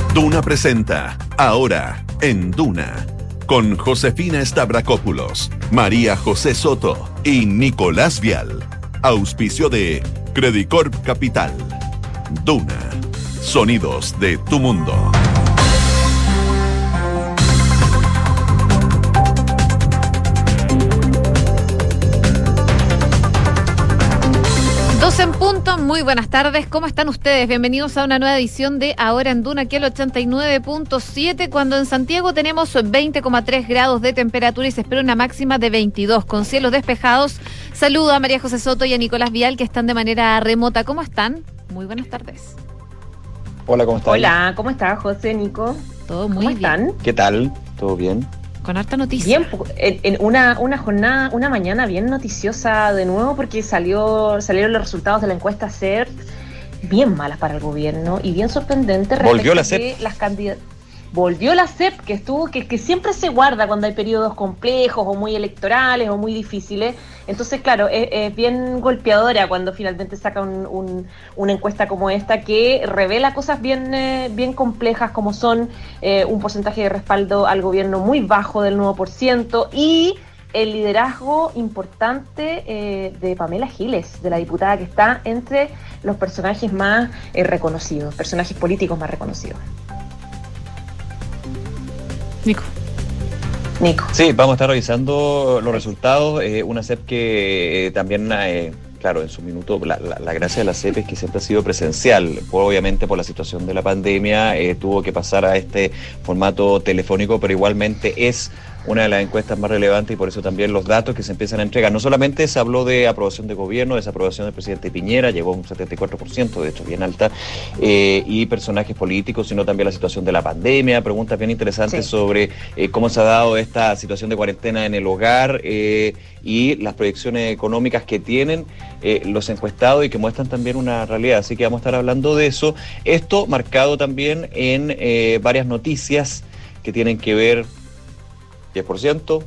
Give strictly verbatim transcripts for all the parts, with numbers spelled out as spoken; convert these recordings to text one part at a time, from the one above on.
Duna presenta Ahora en Duna, con Josefina Stavrakopoulos, María José Soto y Nicolás Vial. Auspicio de Credicorp Capital. Duna, sonidos de tu mundo. Dos en punto, muy buenas tardes, ¿cómo están ustedes? Bienvenidos a una nueva edición de Ahora en Duna, aquí al ochenta y nueve punto siete, cuando en Santiago tenemos veinte coma tres grados de temperatura y se espera una máxima de veintidós, con cielos despejados. Saludo a María José Soto y a Nicolás Vial, que están de manera remota. ¿Cómo están? Muy buenas tardes. Hola, ¿cómo están? Hola, ¿cómo estás, José, Nico? Todo muy ¿Cómo bien. están? ¿Qué tal? ¿Todo bien? Con harta noticia. Bien, en, en una, una jornada, una mañana bien noticiosa de nuevo, porque salió salieron los resultados de la encuesta C E R bien malas para el gobierno y bien sorprendente. Volvió la C E P. Las candidatas. Volvió la C E P, que estuvo, que, que siempre se guarda cuando hay periodos complejos o muy electorales o muy difíciles. Entonces, claro, es, es bien golpeadora cuando finalmente saca un, un, una encuesta como esta, que revela cosas bien, eh, bien complejas, como son eh, un porcentaje de respaldo al gobierno muy bajo del nueve por ciento y el liderazgo importante eh, de Pamela Giles, de la diputada, que está entre los personajes más eh, reconocidos, personajes políticos más reconocidos. Nico. Nico. Sí, vamos a estar revisando los resultados. Eh, una C E P que eh, también, eh, claro, en su minuto, la, la, la gracia de la C E P es que siempre ha sido presencial. Obviamente por la situación de la pandemia eh, tuvo que pasar a este formato telefónico, pero igualmente es una de las encuestas más relevantes y por eso también los datos que se empiezan a entregar. No solamente se habló de aprobación de gobierno, desaprobación del presidente Piñera, llegó a un setenta y cuatro por ciento, de hecho bien alta, eh, y personajes políticos, sino también la situación de la pandemia, preguntas bien interesantes sí. sobre eh, cómo se ha dado esta situación de cuarentena en el hogar eh, y las proyecciones económicas que tienen eh, los encuestados y que muestran también una realidad. Así que vamos a estar hablando de eso. Esto marcado también en eh, varias noticias que tienen que ver diez por ciento,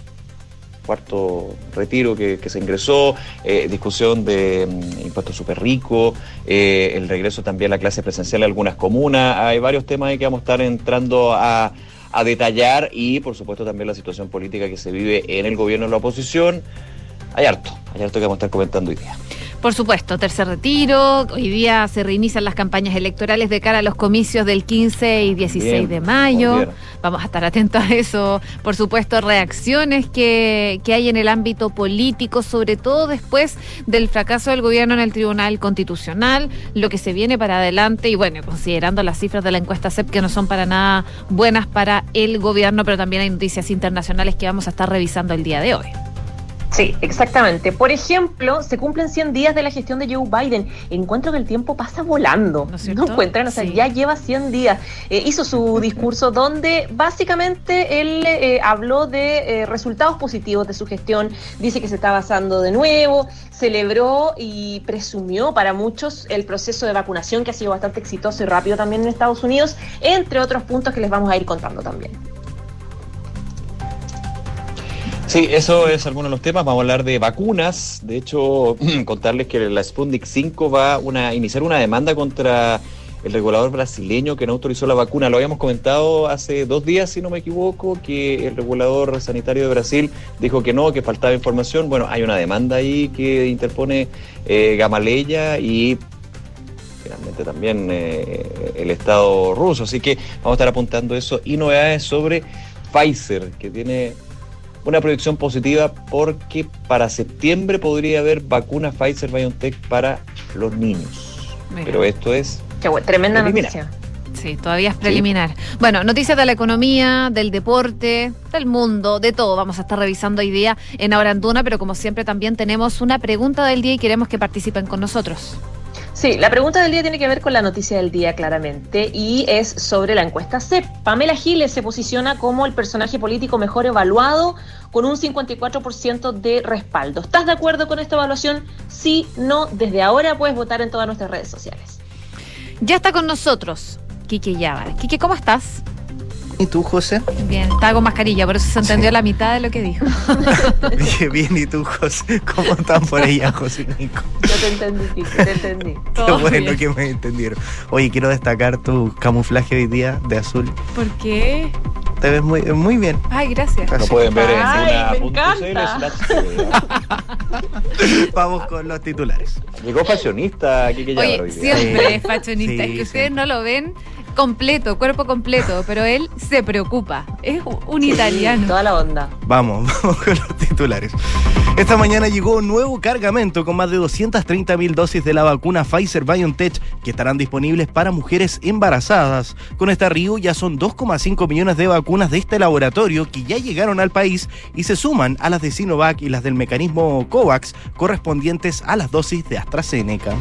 cuarto retiro que, que se ingresó, eh, discusión de um, impuestos súper ricos, eh, el regreso también a la clase presencial en algunas comunas. Hay varios temas ahí que vamos a estar entrando a, a detallar y, por supuesto, también la situación política que se vive en el gobierno y en la oposición. Hay harto, hay harto que vamos a estar comentando hoy día. Por supuesto, tercer retiro, hoy día se reinician las campañas electorales de cara a los comicios del quince y dieciséis bien, de mayo, bien. Vamos a estar atentos a eso. Por supuesto, reacciones que, que hay en el ámbito político, sobre todo después del fracaso del gobierno en el Tribunal Constitucional, lo que se viene para adelante y bueno, considerando las cifras de la encuesta C E P que no son para nada buenas para el gobierno, pero también hay noticias internacionales que vamos a estar revisando el día de hoy. Sí, exactamente. Por ejemplo, se cumplen cien días de la gestión de Joe Biden. Encuentro que el tiempo pasa volando. ¿No es cierto? ¿No encuentran? O sea, sí. ya lleva cien días. Eh, hizo su discurso donde básicamente él eh, habló de eh, resultados positivos de su gestión. Dice que se está avanzando de nuevo. Celebró y presumió para muchos el proceso de vacunación, que ha sido bastante exitoso y rápido también en Estados Unidos, entre otros puntos que les vamos a ir contando también. Sí, eso es alguno de los temas. Vamos a hablar de vacunas. De hecho, contarles que la Sputnik cinco va a una, iniciar una demanda contra el regulador brasileño que no autorizó la vacuna. Lo habíamos comentado hace dos días, si no me equivoco, que el regulador sanitario de Brasil dijo que no, que faltaba información. Bueno, hay una demanda ahí que interpone eh, Gamaleya y finalmente también eh, el Estado ruso. Así que vamos a estar apuntando eso y novedades sobre Pfizer, que tiene una proyección positiva porque para septiembre podría haber vacuna Pfizer-BioNTech para los niños. Mira. Pero esto es Qué bueno, tremenda preliminar. Noticia. Sí, todavía es preliminar. Sí. Bueno, noticias de la economía, del deporte, del mundo, de todo. Vamos a estar revisando hoy día en Ahora en Duna, pero como siempre también tenemos una pregunta del día y queremos que participen con nosotros. Sí, la pregunta del día tiene que ver con la noticia del día, claramente, y es sobre la encuesta C E P. Pamela Giles se posiciona como el personaje político mejor evaluado, con un cincuenta y cuatro por ciento de respaldo. ¿Estás de acuerdo con esta evaluación? Sí, no, desde ahora puedes votar en todas nuestras redes sociales. Ya está con nosotros Quique Yávar. Quique, ¿cómo estás? ¿Y tú, José? Bien, estaba con mascarilla, por eso se entendió sí. la mitad de lo que dijo. Bien, ¿y tú, José? ¿Cómo están por allá, José Nico? Yo te entendí, sí, te entendí. Qué bueno bien. Que me entendieron. Oye, quiero destacar tu camuflaje hoy día de azul. ¿Por qué? Te ves muy, muy bien. Ay, gracias. Lo pueden ver en Ay, Duna punto c l slash Vamos con los titulares. Llegó fashionista aquí que ya Oye, hoy día. siempre Sí. es fashionista, Sí, es que ustedes sí. no lo ven completo, cuerpo completo, pero él se preocupa. Es un italiano. Toda la onda. Vamos, vamos con los titulares. Esta mañana llegó un nuevo cargamento con más de doscientas treinta mil dosis de la vacuna Pfizer-BioNTech que estarán disponibles para mujeres embarazadas. Con este arribo ya son dos coma cinco millones de vacunas de este laboratorio que ya llegaron al país y se suman a las de Sinovac y las del mecanismo COVAX correspondientes a las dosis de AstraZeneca.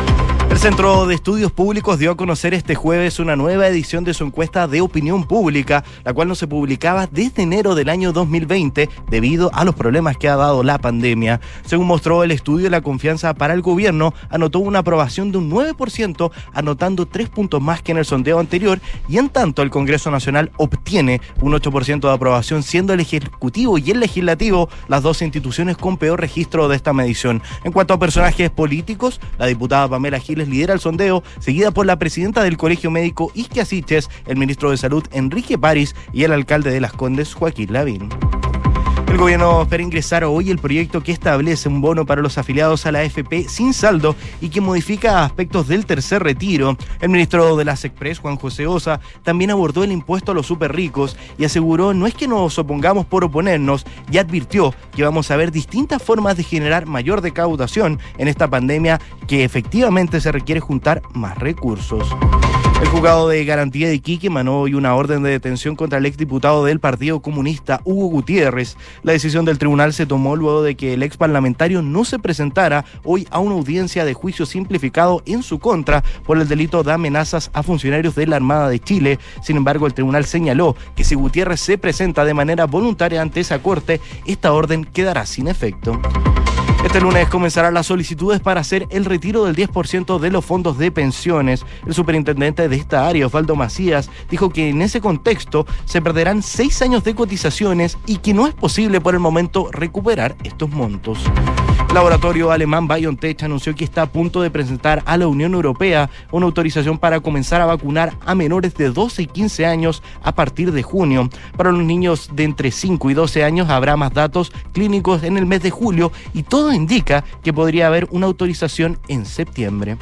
El Centro de Estudios Públicos dio a conocer este jueves una nueva edición de su encuesta de opinión pública, la cual no se publicaba desde enero del año dos mil veinte debido a los problemas que ha dado la pandemia. Según mostró el estudio, la confianza para el gobierno anotó una aprobación de un nueve por ciento, anotando tres puntos más que en el sondeo anterior, y en tanto el Congreso Nacional obtiene un ocho por ciento de aprobación, siendo el Ejecutivo y el Legislativo las dos instituciones con peor registro de esta medición. En cuanto a personajes políticos, la diputada Pamela Giles lidera el sondeo, seguida por la presidenta del Colegio Médico Isquia Siches, el ministro de Salud Enrique París y el alcalde de Las Condes Joaquín Lavín. El gobierno espera ingresar hoy el proyecto que establece un bono para los afiliados a la A F P sin saldo y que modifica aspectos del tercer retiro. El ministro de las Express, Juan José Osa, también abordó el impuesto a los superricos y aseguró no es que nos opongamos por oponernos, y advirtió que vamos a ver distintas formas de generar mayor recaudación en esta pandemia, que efectivamente se requiere juntar más recursos. El juzgado de garantía de Iquique emanó hoy una orden de detención contra el exdiputado del Partido Comunista, Hugo Gutiérrez. La decisión del tribunal se tomó luego de que el ex parlamentario no se presentara hoy a una audiencia de juicio simplificado en su contra por el delito de amenazas a funcionarios de la Armada de Chile. Sin embargo, el tribunal señaló que si Gutiérrez se presenta de manera voluntaria ante esa corte, esta orden quedará sin efecto. Este lunes comenzarán las solicitudes para hacer el retiro del diez por ciento de los fondos de pensiones. El superintendente de esta área, Osvaldo Macías, dijo que en ese contexto se perderán seis años de cotizaciones y que no es posible por el momento recuperar estos montos. El laboratorio alemán BioNTech anunció que está a punto de presentar a la Unión Europea una autorización para comenzar a vacunar a menores de doce y quince años a partir de junio. Para los niños de entre cinco y doce años habrá más datos clínicos en el mes de julio y todo indica que podría haber una autorización en septiembre.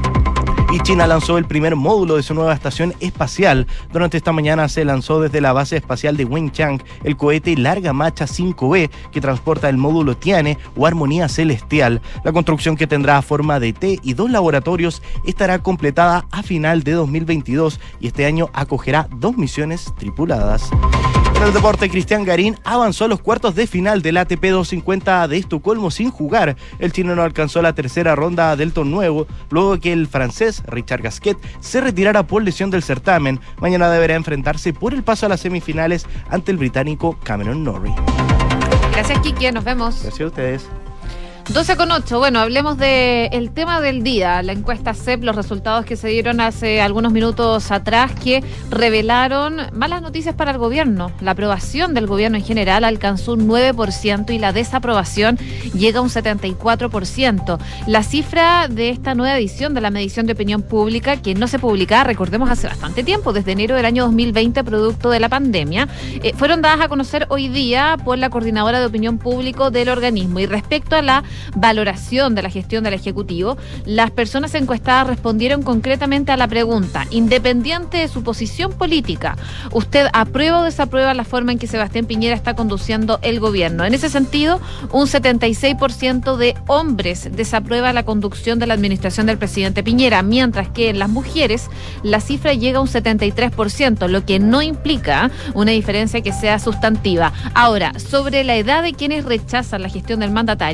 Y China lanzó el primer módulo de su nueva estación espacial. Durante esta mañana se lanzó desde la base espacial de Wenchang el cohete Larga Macha cinco B, que transporta el módulo Tiane o Armonía Celestial. La construcción, que tendrá forma de T y dos laboratorios, estará completada a final de dos mil veintidós y este año acogerá dos misiones tripuladas. En el deporte, Cristian Garín avanzó a los cuartos de final del A T P doscientos cincuenta de Estocolmo sin jugar. El chileno alcanzó la tercera ronda del torneo, luego que el francés Richard Gasquet se retirara por lesión del certamen. Mañana deberá enfrentarse por el paso a las semifinales ante el británico Cameron Norrie. Gracias, Kiki, nos vemos. Gracias a ustedes. doce con ocho, bueno, hablemos del tema del día, la encuesta C E P, los resultados que se dieron hace algunos minutos atrás, que revelaron malas noticias para el gobierno. La aprobación del gobierno en general alcanzó un nueve por ciento y la desaprobación llega a un setenta y cuatro por ciento. La cifra de esta nueva edición de la medición de opinión pública, que no se publicaba, recordemos, hace bastante tiempo, desde enero del año dos mil veinte, producto de la pandemia, eh, fueron dadas a conocer hoy día por la coordinadora de opinión pública del organismo. Y respecto a la valoración de la gestión del Ejecutivo, las personas encuestadas respondieron concretamente a la pregunta: independiente de su posición política, ¿usted aprueba o desaprueba la forma en que Sebastián Piñera está conduciendo el gobierno? En ese sentido, un setenta y seis por ciento de hombres desaprueba la conducción de la administración del presidente Piñera, mientras que en las mujeres la cifra llega a un setenta y tres por ciento, lo que no implica una diferencia que sea sustantiva. Ahora, sobre la edad de quienes rechazan la gestión del mandatario,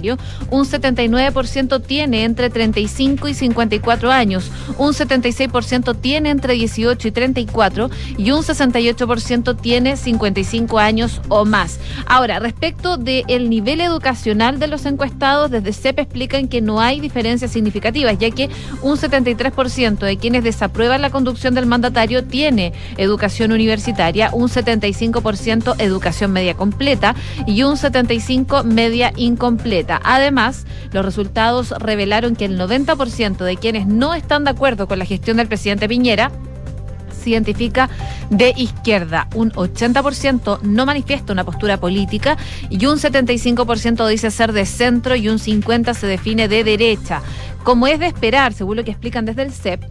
un setenta y nueve por ciento tiene entre treinta y cinco y cincuenta y cuatro años, un setenta y seis por ciento tiene entre dieciocho y treinta y cuatro y un sesenta y ocho por ciento tiene cincuenta y cinco años o más. Ahora, respecto del nivel educacional de los encuestados, desde C E P explican que no hay diferencias significativas, ya que un setenta y tres por ciento de quienes desaprueban la conducción del mandatario tiene educación universitaria, un setenta y cinco por ciento educación media completa y un setenta y cinco por ciento media incompleta. Además, los resultados revelaron que el noventa por ciento de quienes no están de acuerdo con la gestión del presidente Piñera se identifica de izquierda, un ochenta por ciento no manifiesta una postura política y un setenta y cinco por ciento dice ser de centro y un cincuenta por ciento se define de derecha. Como es de esperar, según lo que explican desde el C E P,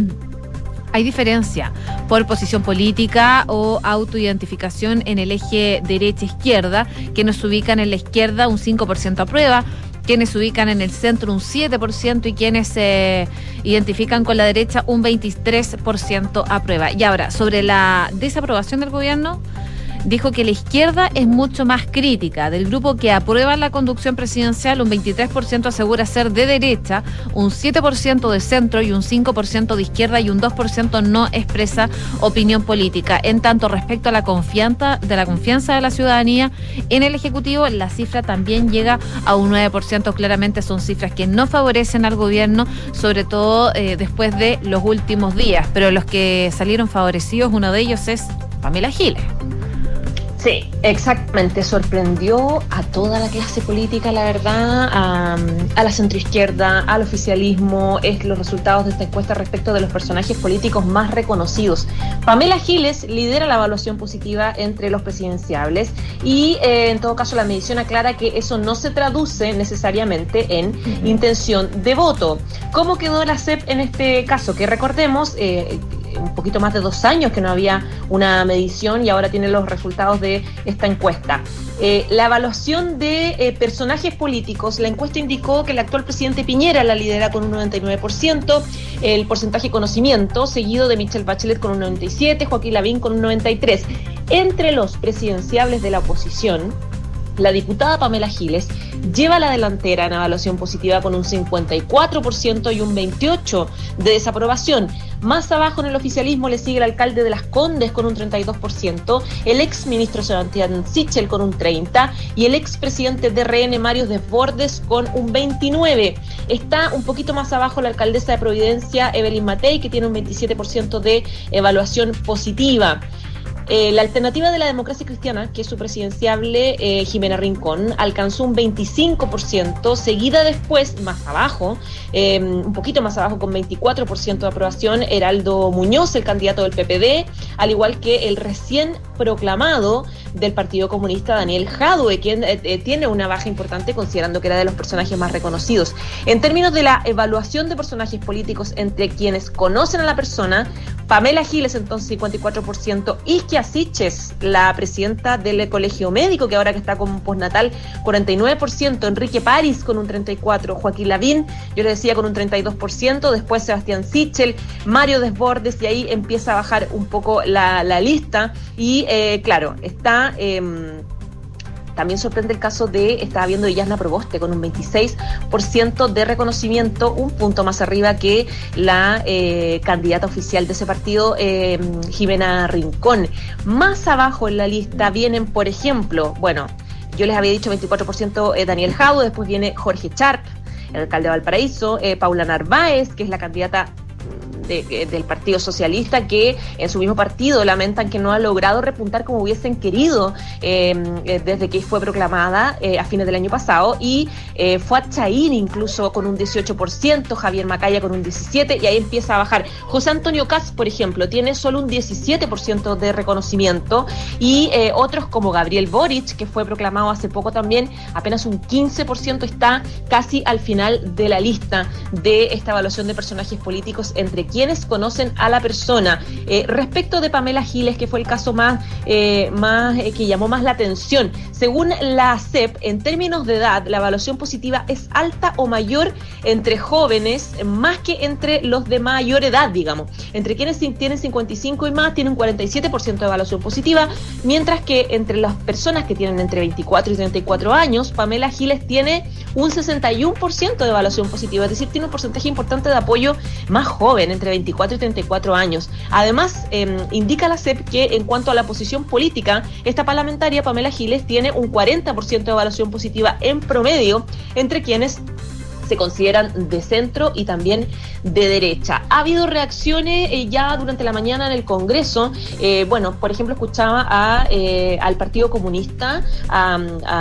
hay diferencia por posición política o autoidentificación en el eje derecha-izquierda, que nos ubican en la izquierda un cinco por ciento aprueba, quienes se ubican en el centro un siete por ciento y quienes se identifican con la derecha un veintitrés por ciento aprueba. Y ahora, sobre la desaprobación del gobierno, dijo que la izquierda es mucho más crítica. Del grupo que aprueba la conducción presidencial, un veintitrés por ciento asegura ser de derecha, un siete por ciento de centro y un cinco por ciento de izquierda y un dos por ciento no expresa opinión política. En tanto, respecto a la confianza de la confianza de la ciudadanía en el Ejecutivo, la cifra también llega a un nueve por ciento. Claramente son cifras que no favorecen al gobierno, sobre todo eh, después de los últimos días. Pero los que salieron favorecidos, uno de ellos es Pamela Giles. Sí, exactamente. Sorprendió a toda la clase política, la verdad, a, a la centroizquierda, al oficialismo, es los resultados de esta encuesta respecto de los personajes políticos más reconocidos. Pamela Giles lidera la evaluación positiva entre los presidenciables y eh, en todo caso la medición aclara que eso no se traduce necesariamente en uh-huh. intención de voto. ¿Cómo quedó la C E P en este caso? Que recordemos, eh, un poquito más de dos años que no había una medición y ahora tiene los resultados de esta encuesta. Eh, la evaluación de eh, personajes políticos, la encuesta indicó que el actual presidente Piñera la lidera con un noventa y nueve por ciento, el porcentaje de conocimiento, seguido de Michelle Bachelet con un noventa y siete por ciento, Joaquín Lavín con un noventa y tres por ciento. Entre los presidenciables de la oposición, la diputada Pamela Giles lleva la delantera en evaluación positiva con un cincuenta y cuatro por ciento y un veintiocho por ciento de desaprobación. Más abajo en el oficialismo le sigue el alcalde de Las Condes con un treinta y dos por ciento, el ex ministro Sebastián Sichel con un treinta por ciento y el ex presidente de R N Mario Desbordes con un veintinueve por ciento. Está un poquito más abajo la alcaldesa de Providencia Evelyn Matei, que tiene un veintisiete por ciento de evaluación positiva. Eh, la alternativa de la democracia cristiana, que es su presidenciable eh, Jimena Rincón, alcanzó un veinticinco por ciento, seguida después, más abajo, eh, un poquito más abajo, con veinticuatro por ciento de aprobación, Heraldo Muñoz, el candidato del P P D, al igual que el recién proclamado del Partido Comunista, Daniel Jadue, quien eh, eh, tiene una baja importante considerando que era de los personajes más reconocidos. En términos de la evaluación de personajes políticos entre quienes conocen a la persona, Pamela Giles, entonces cincuenta y cuatro por ciento, Isquia Siches, la presidenta del Colegio Médico, que ahora que está con postnatal, cuarenta y nueve por ciento, Enrique París con un treinta y cuatro por ciento, Joaquín Lavín, yo le decía, con un treinta y dos por ciento, después Sebastián Sichel, Mario Desbordes, y ahí empieza a bajar un poco la, la lista, y eh, claro, está... Eh, También sorprende el caso de, estaba viendo, de Yasna Proboste con un veintiséis por ciento de reconocimiento, un punto más arriba que la eh, candidata oficial de ese partido, eh, Jimena Rincón. Más abajo en la lista vienen, por ejemplo, bueno, yo les había dicho veinticuatro por ciento eh, Daniel Jadue, después viene Jorge Charp, el alcalde de Valparaíso, eh, Paula Narváez, que es la candidata De, de, del Partido Socialista, que en su mismo partido lamentan que no ha logrado repuntar como hubiesen querido eh, desde que fue proclamada eh, a fines del año pasado, y eh, fue a Chaín incluso con un dieciocho por ciento, Javier Macaya con un diecisiete por ciento, y ahí empieza a bajar. José Antonio Kast, por ejemplo, tiene solo un diecisiete por ciento de reconocimiento, y eh, otros como Gabriel Boric, que fue proclamado hace poco también, apenas un quince por ciento, está casi al final de la lista de esta evaluación de personajes políticos entre quienes conocen a la persona. Eh, respecto de Pamela Giles, que fue el caso más, eh, más eh, que llamó más la atención, según la C E P, en términos de edad, la evaluación positiva es alta o mayor entre jóvenes, más que entre los de mayor edad, digamos. Entre quienes tienen cincuenta y cinco y más, tienen un cuarenta y siete por ciento de evaluación positiva, mientras que entre las personas que tienen entre veinticuatro y treinta y cuatro años, Pamela Giles tiene un sesenta y uno por ciento de evaluación positiva, es decir, tiene un porcentaje importante de apoyo más joven, entre veinticuatro y treinta y cuatro años. Además, eh, indica la C E P que en cuanto a la posición política, esta parlamentaria, Pamela Giles, tiene un cuarenta por ciento de evaluación positiva en promedio entre quienes se consideran de centro y también de derecha. Ha habido reacciones eh, ya durante la mañana en el Congreso. Eh, bueno, por ejemplo, escuchaba a, eh, al Partido Comunista, a,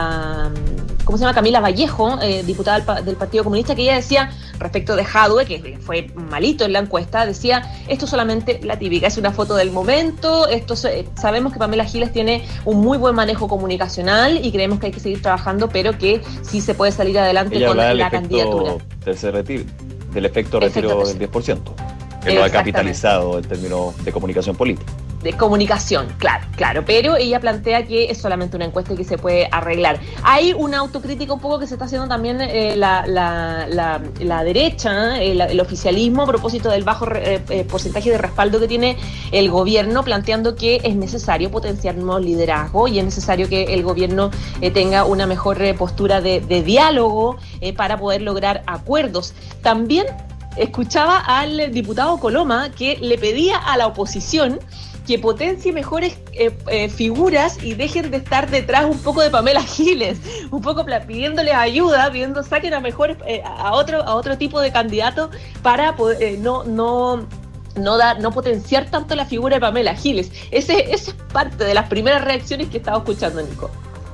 a ¿cómo se llama? Camila Vallejo, eh, diputada del, del Partido Comunista, que ella decía, respecto de Jadwe, que fue malito en la encuesta, decía, esto solamente la típica, es una foto del momento, esto eh, sabemos que Pamela Giles tiene un muy buen manejo comunicacional y creemos que hay que seguir trabajando, pero que sí se puede salir adelante ella con la efecto, candidatura. Tercer retiro, del efecto retiro efecto del diez por ciento, que lo ha capitalizado en términos de comunicación política. De comunicación, claro, claro, pero ella plantea que es solamente una encuesta y que se puede arreglar. Hay una autocrítica un poco que se está haciendo también eh, la, la, la, la derecha, eh, la, el oficialismo, a propósito del bajo eh, eh, porcentaje de respaldo que tiene el gobierno, planteando que es necesario potenciar nuevos liderazgos y es necesario que el gobierno eh, tenga una mejor eh, postura de, de diálogo eh, para poder lograr acuerdos. También escuchaba al diputado Coloma que le pedía a la oposición que potencie mejores eh, eh, figuras y dejen de estar detrás un poco de Pamela Giles, un poco pidiéndoles ayuda, pidiendo saquen a mejores eh, a otro a otro tipo de candidato para poder, eh, no no no dar no potenciar tanto la figura de Pamela Giles. Ese esa es parte de las primeras reacciones que estaba escuchando, Nico.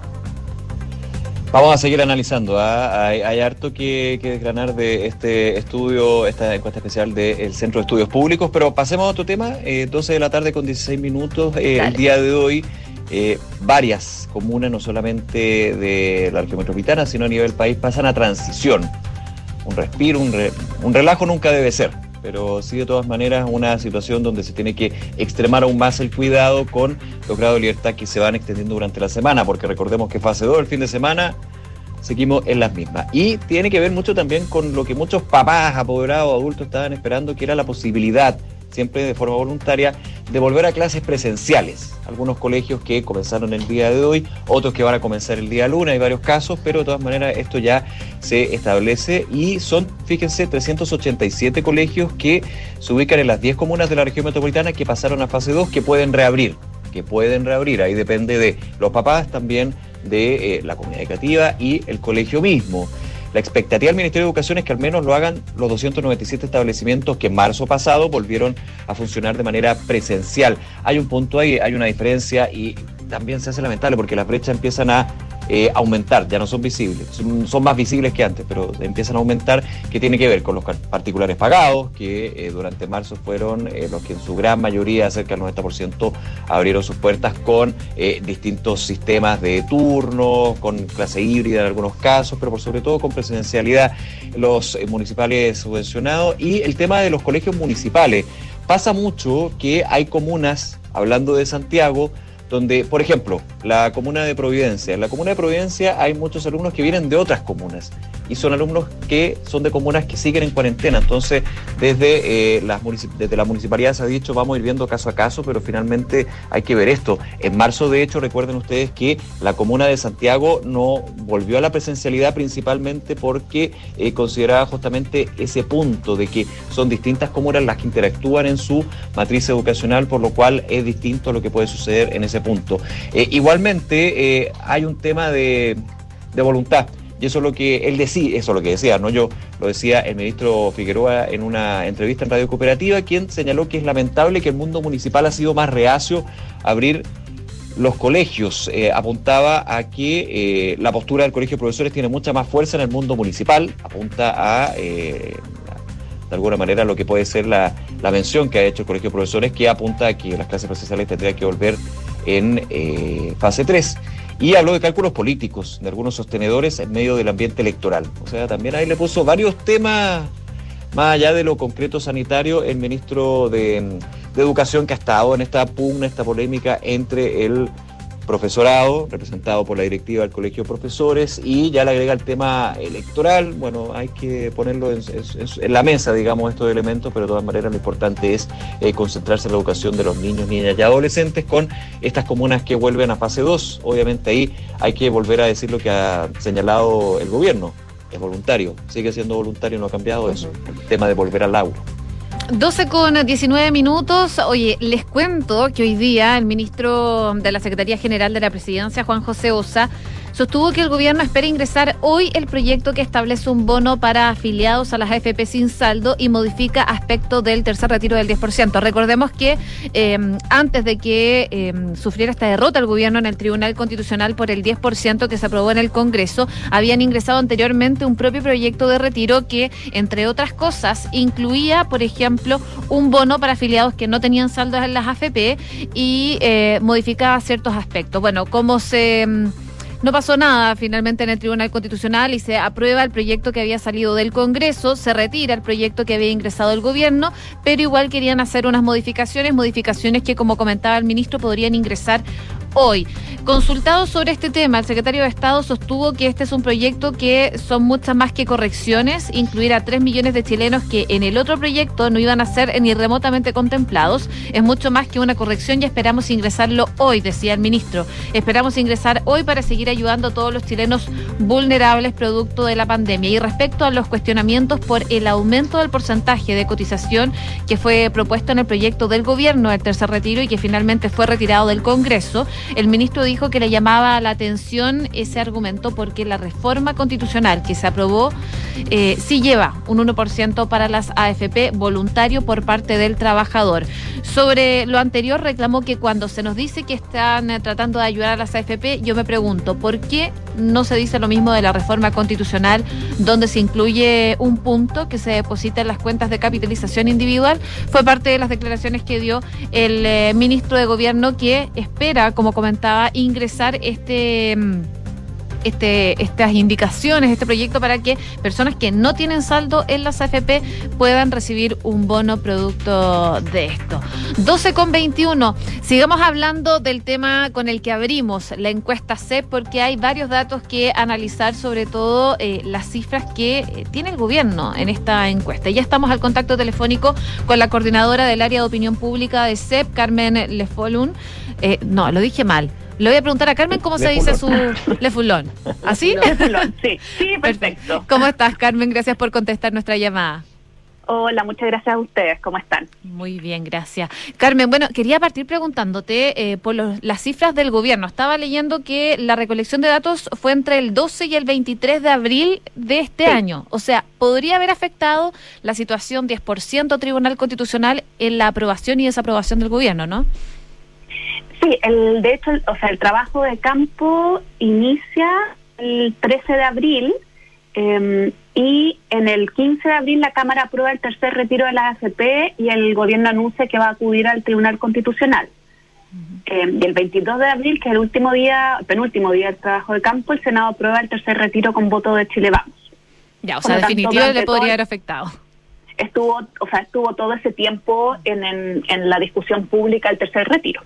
Vamos a seguir analizando, ¿eh? hay, hay harto que, que desgranar de este estudio, esta encuesta especial del Centro de Estudios Públicos, pero pasemos a otro tema, eh, doce de la tarde con dieciséis minutos, eh, el día de hoy, eh, varias comunas, no solamente de la región metropolitana, sino a nivel país, pasan a transición, un respiro, un, re, un relajo nunca debe ser, pero sí de todas maneras una situación donde se tiene que extremar aún más el cuidado con los grados de libertad que se van extendiendo durante la semana, porque recordemos que fase dos, el fin de semana, seguimos en las mismas. Y tiene que ver mucho también con lo que muchos papás, apoderados, adultos estaban esperando, que era la posibilidad, siempre de forma voluntaria, de volver a clases presenciales. Algunos colegios que comenzaron el día de hoy, otros que van a comenzar el día lunes, hay varios casos, pero de todas maneras esto ya se establece y son, fíjense, trescientos ochenta y siete colegios que se ubican en las diez comunas de la región metropolitana que pasaron a fase dos, que pueden reabrir, que pueden reabrir, ahí depende de los papás, también de eh, la comunidad educativa y el colegio mismo. La expectativa del Ministerio de Educación es que al menos lo hagan los doscientos noventa y siete establecimientos que en marzo pasado volvieron a funcionar de manera presencial. Hay un punto ahí, hay una diferencia y también se hace lamentable porque las brechas empiezan a eh, aumentar, ya no son visibles, son, son más visibles que antes, pero empiezan a aumentar, que tiene que ver con los particulares pagados, que eh, durante marzo fueron eh, los que en su gran mayoría, cerca del noventa por ciento, abrieron sus puertas con eh, distintos sistemas de turno, con clase híbrida en algunos casos, pero por sobre todo con presencialidad, los eh, municipales subvencionados, y el tema de los colegios municipales. Pasa mucho que hay comunas, hablando de Santiago, donde, por ejemplo, la comuna de Providencia. En la comuna de Providencia hay muchos alumnos que vienen de otras comunas y son alumnos que son de comunas que siguen en cuarentena. Entonces, desde, eh, las municip- desde la municipalidad se ha dicho, vamos a ir viendo caso a caso, pero finalmente hay que ver esto. En marzo, de hecho, recuerden ustedes que la comuna de Santiago no volvió a la presencialidad principalmente porque eh, consideraba justamente ese punto de que son distintas comunas las que interactúan en su matriz educacional, por lo cual es distinto a lo que puede suceder en ese punto. Eh, igualmente, eh, hay un tema de, de voluntad. Y eso es lo que él decía, eso es lo que decía, no yo, lo decía el ministro Figueroa en una entrevista en Radio Cooperativa, quien señaló que es lamentable que el mundo municipal ha sido más reacio a abrir los colegios. Eh, apuntaba a que eh, la postura del Colegio de Profesores tiene mucha más fuerza en el mundo municipal, apunta a, eh, de alguna manera, lo que puede ser la, la mención que ha hecho el Colegio de Profesores, que apunta a que las clases presenciales tendrían que volver en eh, fase tres. Y habló de cálculos políticos de algunos sostenedores en medio del ambiente electoral. O sea, también ahí le puso varios temas más allá de lo concreto sanitario, el ministro de, de Educación, que ha estado en esta pugna, esta polémica entre el profesorado, representado por la directiva del Colegio de Profesores, y ya le agrega el tema electoral. Bueno, hay que ponerlo en, en, en la mesa, digamos, estos elementos, pero de todas maneras lo importante es eh, concentrarse en la educación de los niños, niñas y adolescentes con estas comunas que vuelven a fase dos. Obviamente ahí hay que volver a decir lo que ha señalado el gobierno, es voluntario, sigue siendo voluntario, no ha cambiado eso, el tema de volver al aula. doce con diecinueve minutos. Oye, les cuento que hoy día el ministro de la Secretaría General de la Presidencia, Juan José Ossa, sostuvo que el gobierno espera ingresar hoy el proyecto que establece un bono para afiliados a las A F P sin saldo y modifica aspectos del tercer retiro del diez por ciento. Recordemos que eh, antes de que eh, sufriera esta derrota el gobierno en el Tribunal Constitucional por el diez por ciento que se aprobó en el Congreso, habían ingresado anteriormente un propio proyecto de retiro que, entre otras cosas, incluía, por ejemplo, un bono para afiliados que no tenían saldos en las A F P y eh, modificaba ciertos aspectos. Bueno, como se... No pasó nada finalmente en el Tribunal Constitucional y se aprueba el proyecto que había salido del Congreso, se retira el proyecto que había ingresado el gobierno, pero igual querían hacer unas modificaciones, modificaciones que, como comentaba el ministro, podrían ingresar hoy. Consultado sobre este tema, el secretario de Estado sostuvo que este es un proyecto que son muchas más que correcciones, incluir a tres millones de chilenos que en el otro proyecto no iban a ser ni remotamente contemplados. Es mucho más que una corrección y esperamos ingresarlo hoy, decía el ministro. Esperamos ingresar hoy para seguir ayudando a todos los chilenos vulnerables producto de la pandemia. Y respecto a los cuestionamientos por el aumento del porcentaje de cotización que fue propuesto en el proyecto del gobierno del tercer retiro y que finalmente fue retirado del Congreso, el ministro dijo que le llamaba la atención ese argumento porque la reforma constitucional que se aprobó eh, sí lleva un uno por ciento para las A F P voluntario por parte del trabajador. Sobre lo anterior, reclamó que cuando se nos dice que están eh, tratando de ayudar a las A F P, yo me pregunto, ¿por qué no se dice lo mismo de la reforma constitucional donde se incluye un punto que se deposita en las cuentas de capitalización individual? Fue parte de las declaraciones que dio el eh, ministro de Gobierno, que espera, como comentaba, ingresar este... Este, estas indicaciones, este proyecto para que personas que no tienen saldo en las A F P puedan recibir un bono producto de esto. doce con veintiuno. Sigamos hablando del tema con el que abrimos la encuesta C E P, porque hay varios datos que analizar, sobre todo eh, las cifras que eh, tiene el gobierno en esta encuesta. Ya estamos al contacto telefónico con la coordinadora del área de opinión pública de C E P, Carmen Lefolun. Eh, no, lo dije mal. Le voy a preguntar a Carmen cómo se dice su Lefulón. ¿Así? Lefulón, sí. Sí, perfecto. ¿Cómo estás, Carmen? Gracias por contestar nuestra llamada. Hola, muchas gracias a ustedes. ¿Cómo están? Muy bien, gracias. Carmen, bueno, quería partir preguntándote eh, por los, las cifras del gobierno. Estaba leyendo que la recolección de datos fue entre el doce y el veintitrés de abril de este sí. año. O sea, ¿podría haber afectado la situación diez por ciento Tribunal Constitucional en la aprobación y desaprobación del gobierno, no? Sí, el, de hecho, el, o sea, el trabajo de campo inicia el trece de abril eh, y en el quince de abril la Cámara aprueba el tercer retiro de la A F P y el gobierno anuncia que va a acudir al Tribunal Constitucional. Uh-huh. Eh, y el veintidós de abril, que es el último día, el penúltimo día del trabajo de campo, el Senado aprueba el tercer retiro con voto de Chile Vamos. Ya, o sea, definitivamente le podría haber afectado. Estuvo, o sea, estuvo todo ese tiempo en, en, en la discusión pública el tercer retiro.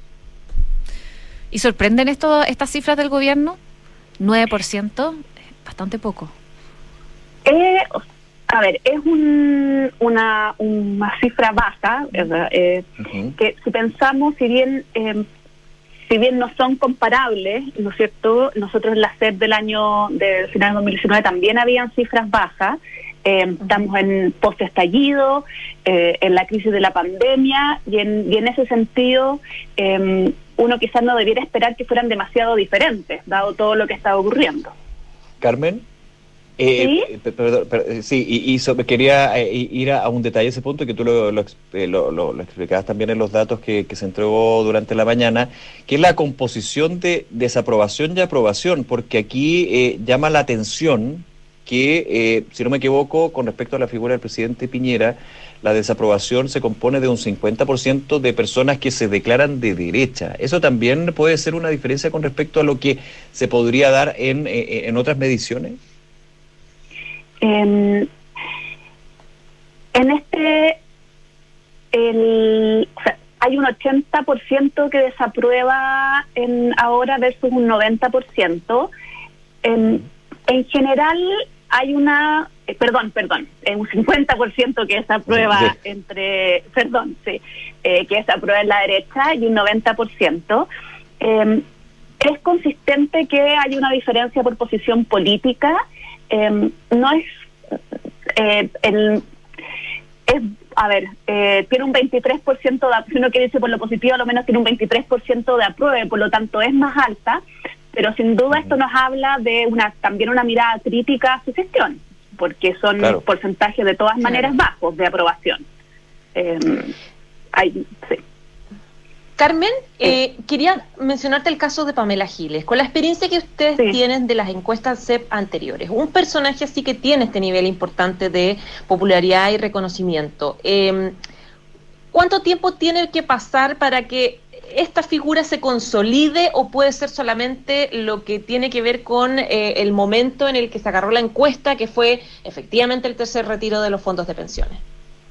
¿Y sorprenden esto, estas cifras del gobierno? nueve por ciento, bastante poco. Eh, a ver, es un, una, una cifra baja, ¿verdad? Eh, uh-huh. Que si pensamos, si bien eh, si bien no son comparables, ¿no es cierto? Nosotros en la C E P del año del final de dos mil diecinueve también habían cifras bajas. Eh, uh-huh. Estamos en post-estallido, eh, en la crisis de la pandemia, y en, y en ese sentido eh, uno quizás no debiera esperar que fueran demasiado diferentes, dado todo lo que estaba ocurriendo. Carmen, eh, ¿sí? Eh, perdón, perdón, sí, y, y so, quería eh, ir a, a un detalle ese punto que tú lo, lo, lo, lo, lo explicabas también en los datos que, que se entregó durante la mañana, que es la composición de desaprobación y aprobación, porque aquí eh, llama la atención que, eh, si no me equivoco, con respecto a la figura del presidente Piñera, la desaprobación se compone de un cincuenta por ciento de personas que se declaran de derecha. ¿Eso también puede ser una diferencia con respecto a lo que se podría dar en, en otras mediciones? Eh, en este, el, o sea, hay un ochenta por ciento que desaprueba en ahora versus un noventa por ciento. En, en general hay una, eh, perdón, perdón, un cincuenta por ciento que desaprueba sí. entre, perdón, sí, eh, que desaprueba en la derecha y un noventa por ciento. Eh, es consistente que hay una diferencia por posición política. Eh, no es, eh, el, es a ver, eh, tiene un veintitrés por ciento de, si uno quiere decir por lo positivo, a lo menos tiene un veintitrés por ciento de apruebe, por lo tanto es más alta, pero sin duda esto nos habla de una también una mirada crítica a su gestión, porque son claro. porcentajes de todas maneras claro. bajos de aprobación. Eh, hay, sí. Carmen, eh, quería mencionarte el caso de Pamela Giles. Con la experiencia que ustedes sí. tienen de las encuestas C E P anteriores, un personaje así que tiene este nivel importante de popularidad y reconocimiento, eh, ¿cuánto tiempo tiene que pasar para que esta figura se consolide o puede ser solamente lo que tiene que ver con eh, el momento en el que se agarró la encuesta, que fue efectivamente el tercer retiro de los fondos de pensiones?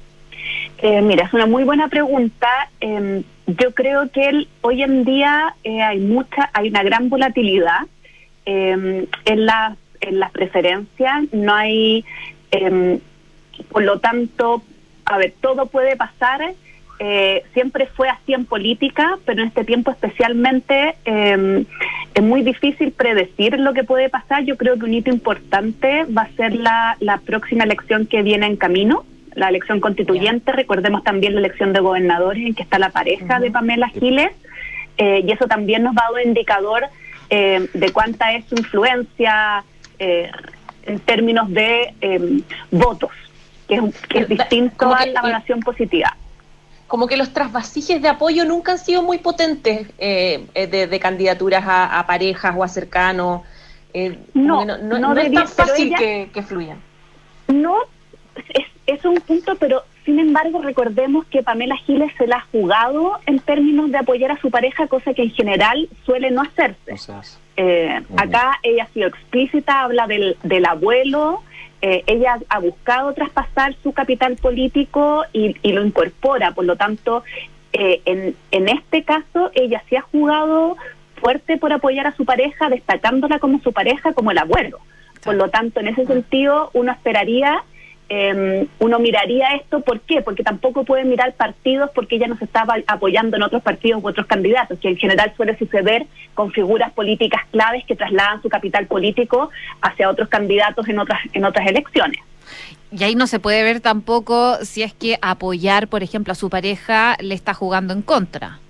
Eh, mira, es una muy buena pregunta. Eh, yo creo que el, hoy en día eh, hay mucha, hay una gran volatilidad eh, en las en las preferencias. No hay, eh, por lo tanto, a ver, todo puede pasar. Eh, siempre fue así en política, pero en este tiempo especialmente eh, es muy difícil predecir lo que puede pasar. Yo creo que un hito importante va a ser la, la próxima elección que viene en camino, la elección constituyente. Recordemos también la elección de gobernadores en que está la pareja uh-huh. de Pamela Giles, eh, y eso también nos va a dar un indicador eh, de cuánta es su influencia eh, en términos de eh, votos, que es, que es distinto a la evaluación positiva. Como que los trasvasijes de apoyo nunca han sido muy potentes eh, de, de candidaturas a, a parejas o a cercanos. Eh, no, no, no, no, no es tan fácil ella, que, que fluyan. No, es, es un punto, pero sin embargo recordemos que Pamela Giles se la ha jugado en términos de apoyar a su pareja, cosa que en general suele no hacerse. O sea, eh, uh-huh. Acá ella ha sido explícita, habla del, del abuelo. Eh, ella ha buscado traspasar su capital político y, y lo incorpora, por lo tanto, eh, en, en este caso ella sí ha jugado fuerte por apoyar a su pareja, destacándola como su pareja, como el abuelo. Por lo tanto, en ese sentido, uno esperaría, eh, uno miraría esto, ¿por qué? Porque tampoco puede mirar partidos porque ella no se estaba apoyando en otros partidos u otros candidatos, que en general suele suceder con figuras políticas claves que trasladan su capital político hacia otros candidatos en otras en otras elecciones. Y ahí no se puede ver tampoco si es que apoyar, por ejemplo, a su pareja le está jugando en contra.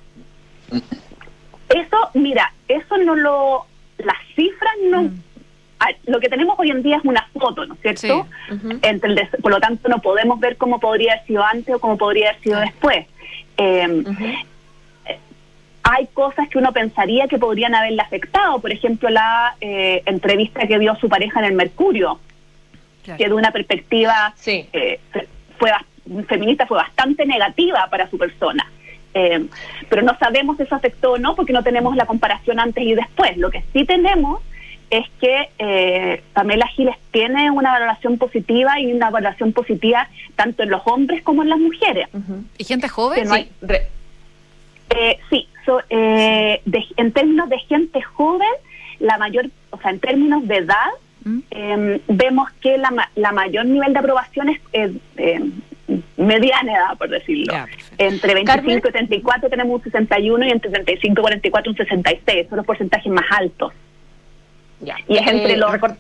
Eso, mira, eso no lo... Las cifras no... Mm. Lo que tenemos hoy en día es una foto, ¿no es cierto? Sí. Uh-huh. Entre el des- por lo tanto, no podemos ver cómo podría haber sido antes o cómo podría haber sido sí. después. Eh, uh-huh. Hay cosas que uno pensaría que podrían haberle afectado. Por ejemplo, la eh, entrevista que dio su pareja en el Mercurio, claro. que de una perspectiva sí. eh, fue feminista fue bastante negativa para su persona. Eh, pero no sabemos si eso afectó o no, porque no tenemos la comparación antes y después. Lo que sí tenemos es que eh, Pamela Giles tiene una valoración positiva y una valoración positiva tanto en los hombres como en las mujeres. Uh-huh. ¿Y gente joven? No hay, sí, re, eh, sí, so, eh, de, en términos de gente joven, la mayor, o sea, en términos de edad, uh-huh. eh, vemos que la, la mayor nivel de aprobación es eh, eh, mediana edad, por decirlo. Yeah, entre veinticinco y treinta y cuatro tenemos un sesenta y uno y entre treinta y cinco y cuarenta y cuatro un sesenta y seis. Son los porcentajes más altos. Ya. Y es entre eh, los record...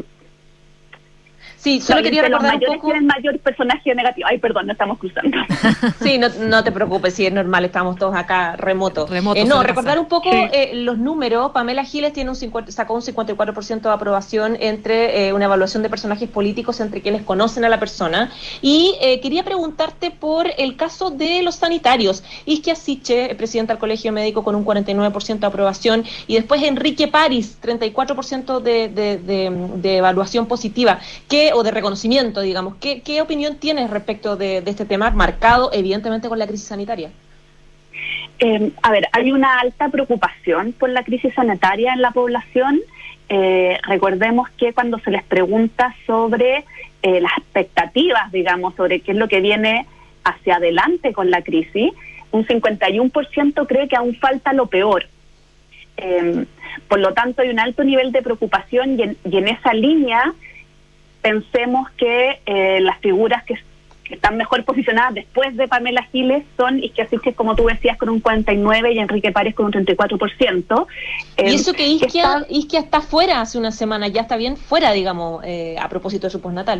Sí, solo no, quería recordar los mayores un poco... tienen mayor personaje negativo. Ay, perdón, no estamos cruzando. Sí, no, no te preocupes, sí, es normal, estamos todos acá remotos. Remoto eh, no, recordar un poco sí. eh, los números. Pamela Giles tiene un cincuenta, sacó un cincuenta y cuatro por ciento de aprobación entre eh, una evaluación de personajes políticos entre quienes conocen a la persona. Y eh, quería preguntarte por el caso de los sanitarios. Isquia Siche, presidenta del Colegio Médico, con un cuarenta y nueve por ciento de aprobación, y después Enrique París, treinta y cuatro por ciento de, de, de, de evaluación positiva. ¿Qué o de reconocimiento, digamos? ¿Qué, qué opinión tienes respecto de, de este tema, marcado evidentemente con la crisis sanitaria? Eh, a ver, hay una alta preocupación por la crisis sanitaria en la población eh, recordemos que cuando se les pregunta sobre eh, las expectativas, digamos, sobre qué es lo que viene hacia adelante con la crisis, un cincuenta y uno por ciento cree que aún falta lo peor. Eh, por lo tanto, hay un alto nivel de preocupación y en, y en esa línea pensemos que eh, las figuras que, que están mejor posicionadas después de Pamela Giles son Isquia Siches, como tú decías, con un cuarenta y nueve por ciento y Enrique Parés con un treinta y cuatro por ciento. Eh, y eso que Isquia, que está, Isquia está fuera hace una semana, ya está bien fuera, digamos, eh, a propósito de su postnatal.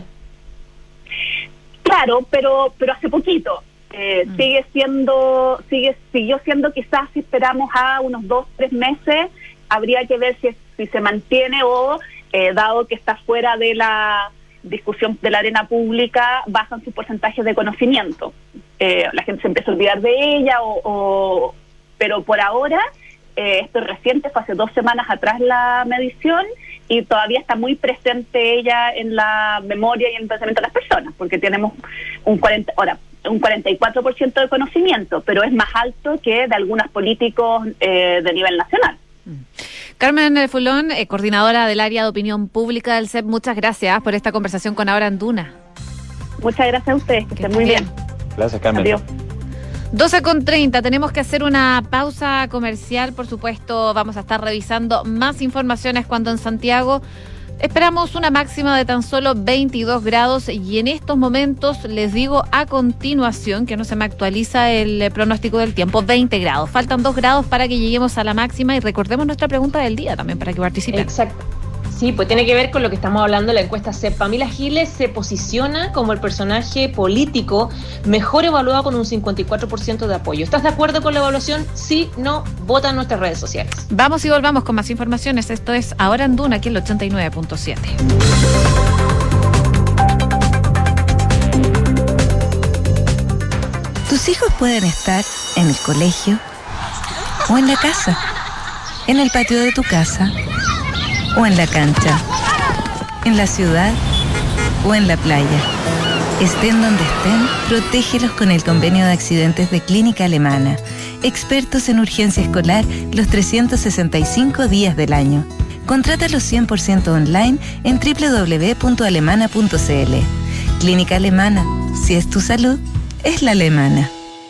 Claro, pero pero hace poquito. Eh, mm. Sigue siendo, sigue siguió siendo quizás, si esperamos a unos dos, tres meses, habría que ver si, si se mantiene o, eh, dado que está fuera de la discusión de la arena pública, bajan sus porcentajes de conocimiento. Eh, la gente se empieza a olvidar de ella, o, o pero por ahora, eh, esto es reciente, fue hace dos semanas atrás la medición, y todavía está muy presente ella en la memoria y en el pensamiento de las personas, porque tenemos un cuarenta, ahora, un cuarenta y cuatro por ciento de conocimiento, pero es más alto que de algunos políticos eh, de nivel nacional. Carmen Fulón, eh, coordinadora del área de opinión pública del C E P, muchas gracias por esta conversación con Ahora en Duna. Muchas gracias a ustedes, que, que estén muy bien. bien. Gracias, Carmen. Adiós. doce con treinta, tenemos que hacer una pausa comercial, por supuesto vamos a estar revisando más informaciones cuando en Santiago esperamos una máxima de tan solo veintidós grados y en estos momentos les digo a continuación que no se me actualiza el pronóstico del tiempo, veinte grados, faltan dos grados para que lleguemos a la máxima y recordemos nuestra pregunta del día también para que participen. Exacto. Sí, pues tiene que ver con lo que estamos hablando en la encuesta C E P. Pamela Giles se posiciona como el personaje político mejor evaluado con un cincuenta y cuatro por ciento de apoyo. ¿Estás de acuerdo con la evaluación? Sí, no, vota en nuestras redes sociales. Vamos y volvamos con más informaciones. Esto es Ahora en Duna, aquí en el ochenta y nueve punto siete. Tus hijos pueden estar en el colegio o en la casa, en el patio de tu casa o en la cancha, en la ciudad o en la playa. Estén donde estén, protégelos con el convenio de accidentes de Clínica Alemana. Expertos en urgencia escolar los trescientos sesenta y cinco días del año. Contrátalo cien por ciento online en doble u doble u doble u punto alemana punto c l. Clínica Alemana. Si es tu salud, es la alemana.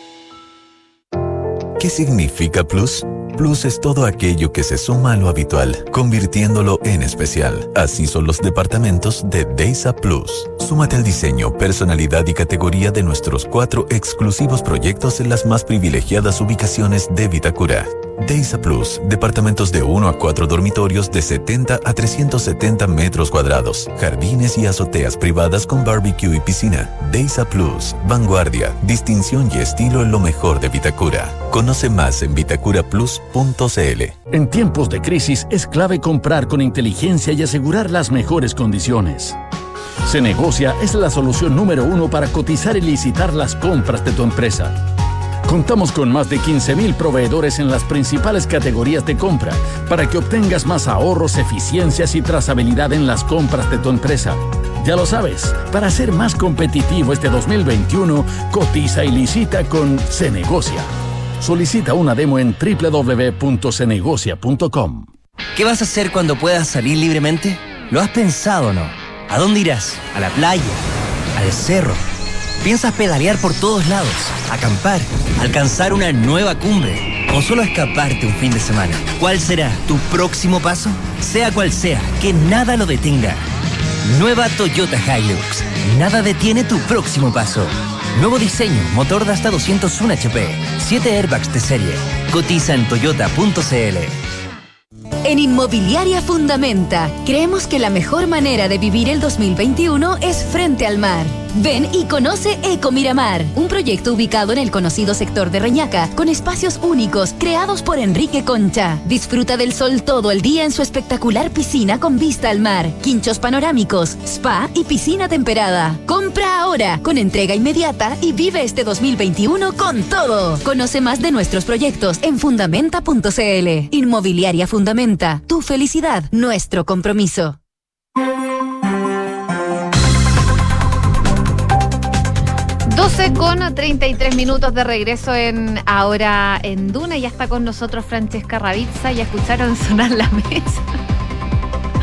¿Qué significa Plus? Plus es todo aquello que se suma a lo habitual, convirtiéndolo en especial. Así son los departamentos de Deza Plus. Súmate al diseño, personalidad y categoría de nuestros cuatro exclusivos proyectos en las más privilegiadas ubicaciones de Vitacura. Deza Plus, departamentos de uno a cuatro dormitorios de setenta a trescientos setenta metros cuadrados, jardines y azoteas privadas con barbecue y piscina. Deza Plus, vanguardia, distinción y estilo en lo mejor de Vitacura. Conoce más en vitacura plus punto c l. En tiempos de crisis es clave comprar con inteligencia y asegurar las mejores condiciones. Cenegocia es la solución número uno para cotizar y licitar las compras de tu empresa. Contamos con más de quince mil proveedores en las principales categorías de compra para que obtengas más ahorros, eficiencias y trazabilidad en las compras de tu empresa. Ya lo sabes, para ser más competitivo este dos mil veintiuno, cotiza y licita con Cenegocia. Solicita una demo en doble u doble u doble u punto cenegocia punto com. ¿Qué vas a hacer cuando puedas salir libremente? ¿Lo has pensado o no? ¿A dónde irás? ¿A la playa? ¿Al cerro? ¿Piensas pedalear por todos lados? ¿Acampar? ¿Alcanzar una nueva cumbre? ¿O solo escaparte un fin de semana? ¿Cuál será tu próximo paso? Sea cual sea, que nada lo detenga. Nueva Toyota Hilux. Nada detiene tu próximo paso. Nuevo diseño, motor de hasta doscientos uno horsepower, siete airbags de serie. Cotiza en toyota punto c l. En Inmobiliaria Fundamenta, creemos que la mejor manera de vivir el dos mil veintiuno es frente al mar. Ven y conoce Eco Miramar, un proyecto ubicado en el conocido sector de Reñaca, con espacios únicos creados por Enrique Concha. Disfruta del sol todo el día en su espectacular piscina con vista al mar, quinchos panorámicos, spa y piscina temperada. Compra ahora, con entrega inmediata y vive este dos mil veintiuno con todo. Conoce más de nuestros proyectos en fundamenta punto c l. Inmobiliaria Fundamenta, tu felicidad, nuestro compromiso. doce con treinta y tres minutos de regreso en Ahora en Duna. Ya está con nosotros Francesca Ravizza. Ya escucharon sonar la mesa.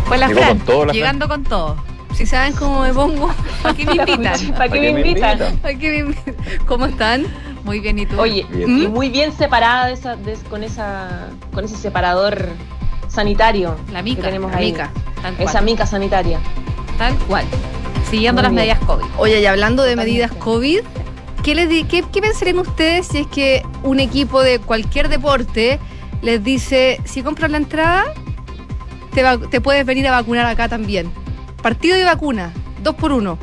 Fue la Llegó Fran, con todo, la llegando Fran. Con todo. Si saben cómo me pongo, ¿para qué me invitan? ¿Para qué me invitan? ¿Para qué me invitan? ¿Cómo están? Muy bien, ¿y tú? Oye, bien. y muy bien separada de esa, de, con esa con ese separador sanitario la mica, que tenemos la ahí. mica, tal esa cual. mica sanitaria. Tal cual. Siguiendo Muy las bien. medidas COVID. Oye, y hablando de Totalmente. medidas COVID, ¿qué, les di- qué, qué pensarían ustedes si es que un equipo de cualquier deporte les dice, si compras la entrada, te, va- te puedes venir a vacunar acá también? Partido y vacuna, dos por uno.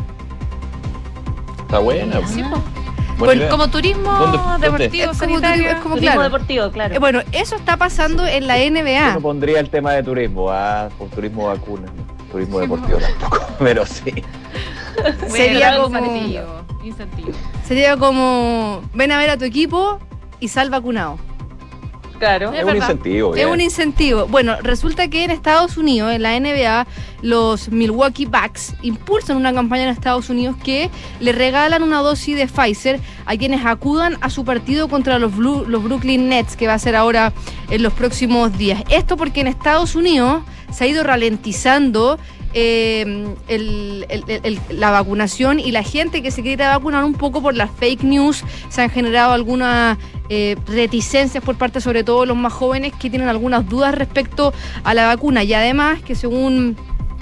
Está buena. Sí, buena po. Bueno, Bueno, como turismo ¿Dónde- dónde? deportivo Es como sanitario. turi- es como Turismo claro. deportivo, claro. Eh, Bueno, eso está pasando en la N B Yo A. no pondría el tema de turismo, ah, por turismo vacuna, no, turismo deportivo tampoco, pero sí. Bueno, Sería algo como- incentivo, incentivo. Sería como, ven a ver a tu equipo y sal vacunado. Claro. Es Es un verdad. incentivo, Es bien. un incentivo. Bueno, resulta que en Estados Unidos, en la N B A, los Milwaukee Bucks impulsan una campaña en Estados Unidos que le regalan una dosis de Pfizer a quienes acudan a su partido contra los, Blue- los Brooklyn Nets, que va a ser ahora en los próximos días. Esto porque en Estados Unidos se ha ido ralentizando eh, el- el- el- el- la vacunación y la gente que se quiere vacunar un poco por las fake news. Se han generado algunas eh, reticencias por parte sobre todo de los más jóvenes que tienen algunas dudas respecto a la vacuna, y además que según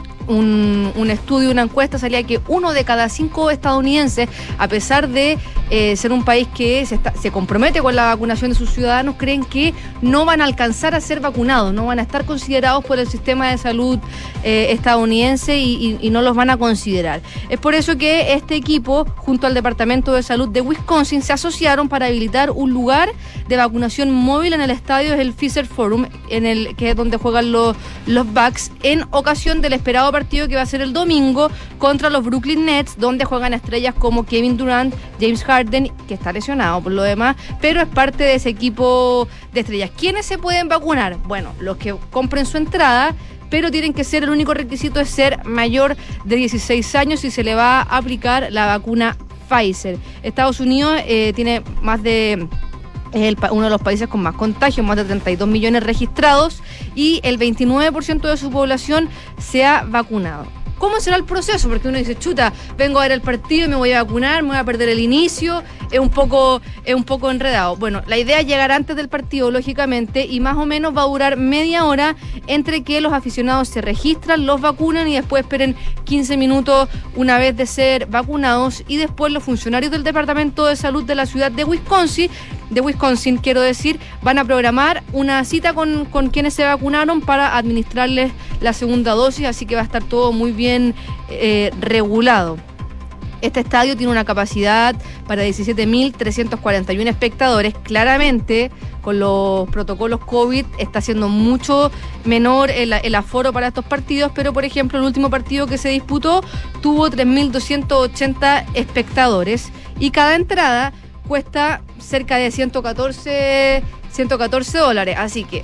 un, un estudio, una encuesta, salía que uno de cada cinco estadounidenses, a pesar de eh, ser un país que se, está- se compromete con la vacunación de sus ciudadanos, creen que no van a alcanzar a ser vacunados, no van a estar considerados por el sistema de salud eh, estadounidense y, y- y no los van a considerar. Es por eso que este equipo, junto al Departamento de Salud de Wisconsin, se asociaron para habilitar un lugar de vacunación móvil en el estadio, es el Pfizer Forum, en el que es donde juegan los, los Bucks, en ocasión del esperado partido que va a ser el domingo contra los Brooklyn Nets, donde juegan estrellas como Kevin Durant, James Harden, que está lesionado por lo demás, pero es parte de ese equipo de estrellas. ¿Quiénes se pueden vacunar? Bueno, los que compren su entrada, pero tienen que ser, el único requisito es ser mayor de dieciséis años y se le va a aplicar la vacuna Pfizer. Estados Unidos eh, tiene más de... Es el, uno de los países con más contagios, más de treinta y dos millones registrados, y el veintinueve por ciento de su población se ha vacunado. ¿Cómo será el proceso? Porque uno dice, chuta, vengo a ver el partido y me voy a vacunar, me voy a perder el inicio, es un poco, es un poco enredado. Bueno, la idea es llegar antes del partido, lógicamente, y más o menos va a durar media hora entre que los aficionados se registran, los vacunan y después esperen quince minutos una vez de ser vacunados, y después los funcionarios del Departamento de Salud de la ciudad de Wisconsin, de Wisconsin, quiero decir, van a programar una cita con, con quienes se vacunaron para administrarles la segunda dosis, así que va a estar todo muy bien eh, regulado. Este estadio tiene una capacidad para diecisiete mil trescientos cuarenta y uno espectadores. Claramente, con los protocolos COVID, está siendo mucho menor el, el aforo para estos partidos, pero por ejemplo, el último partido que se disputó tuvo tres mil doscientos ochenta espectadores y cada entrada cuesta cerca de ciento catorce dólares, así que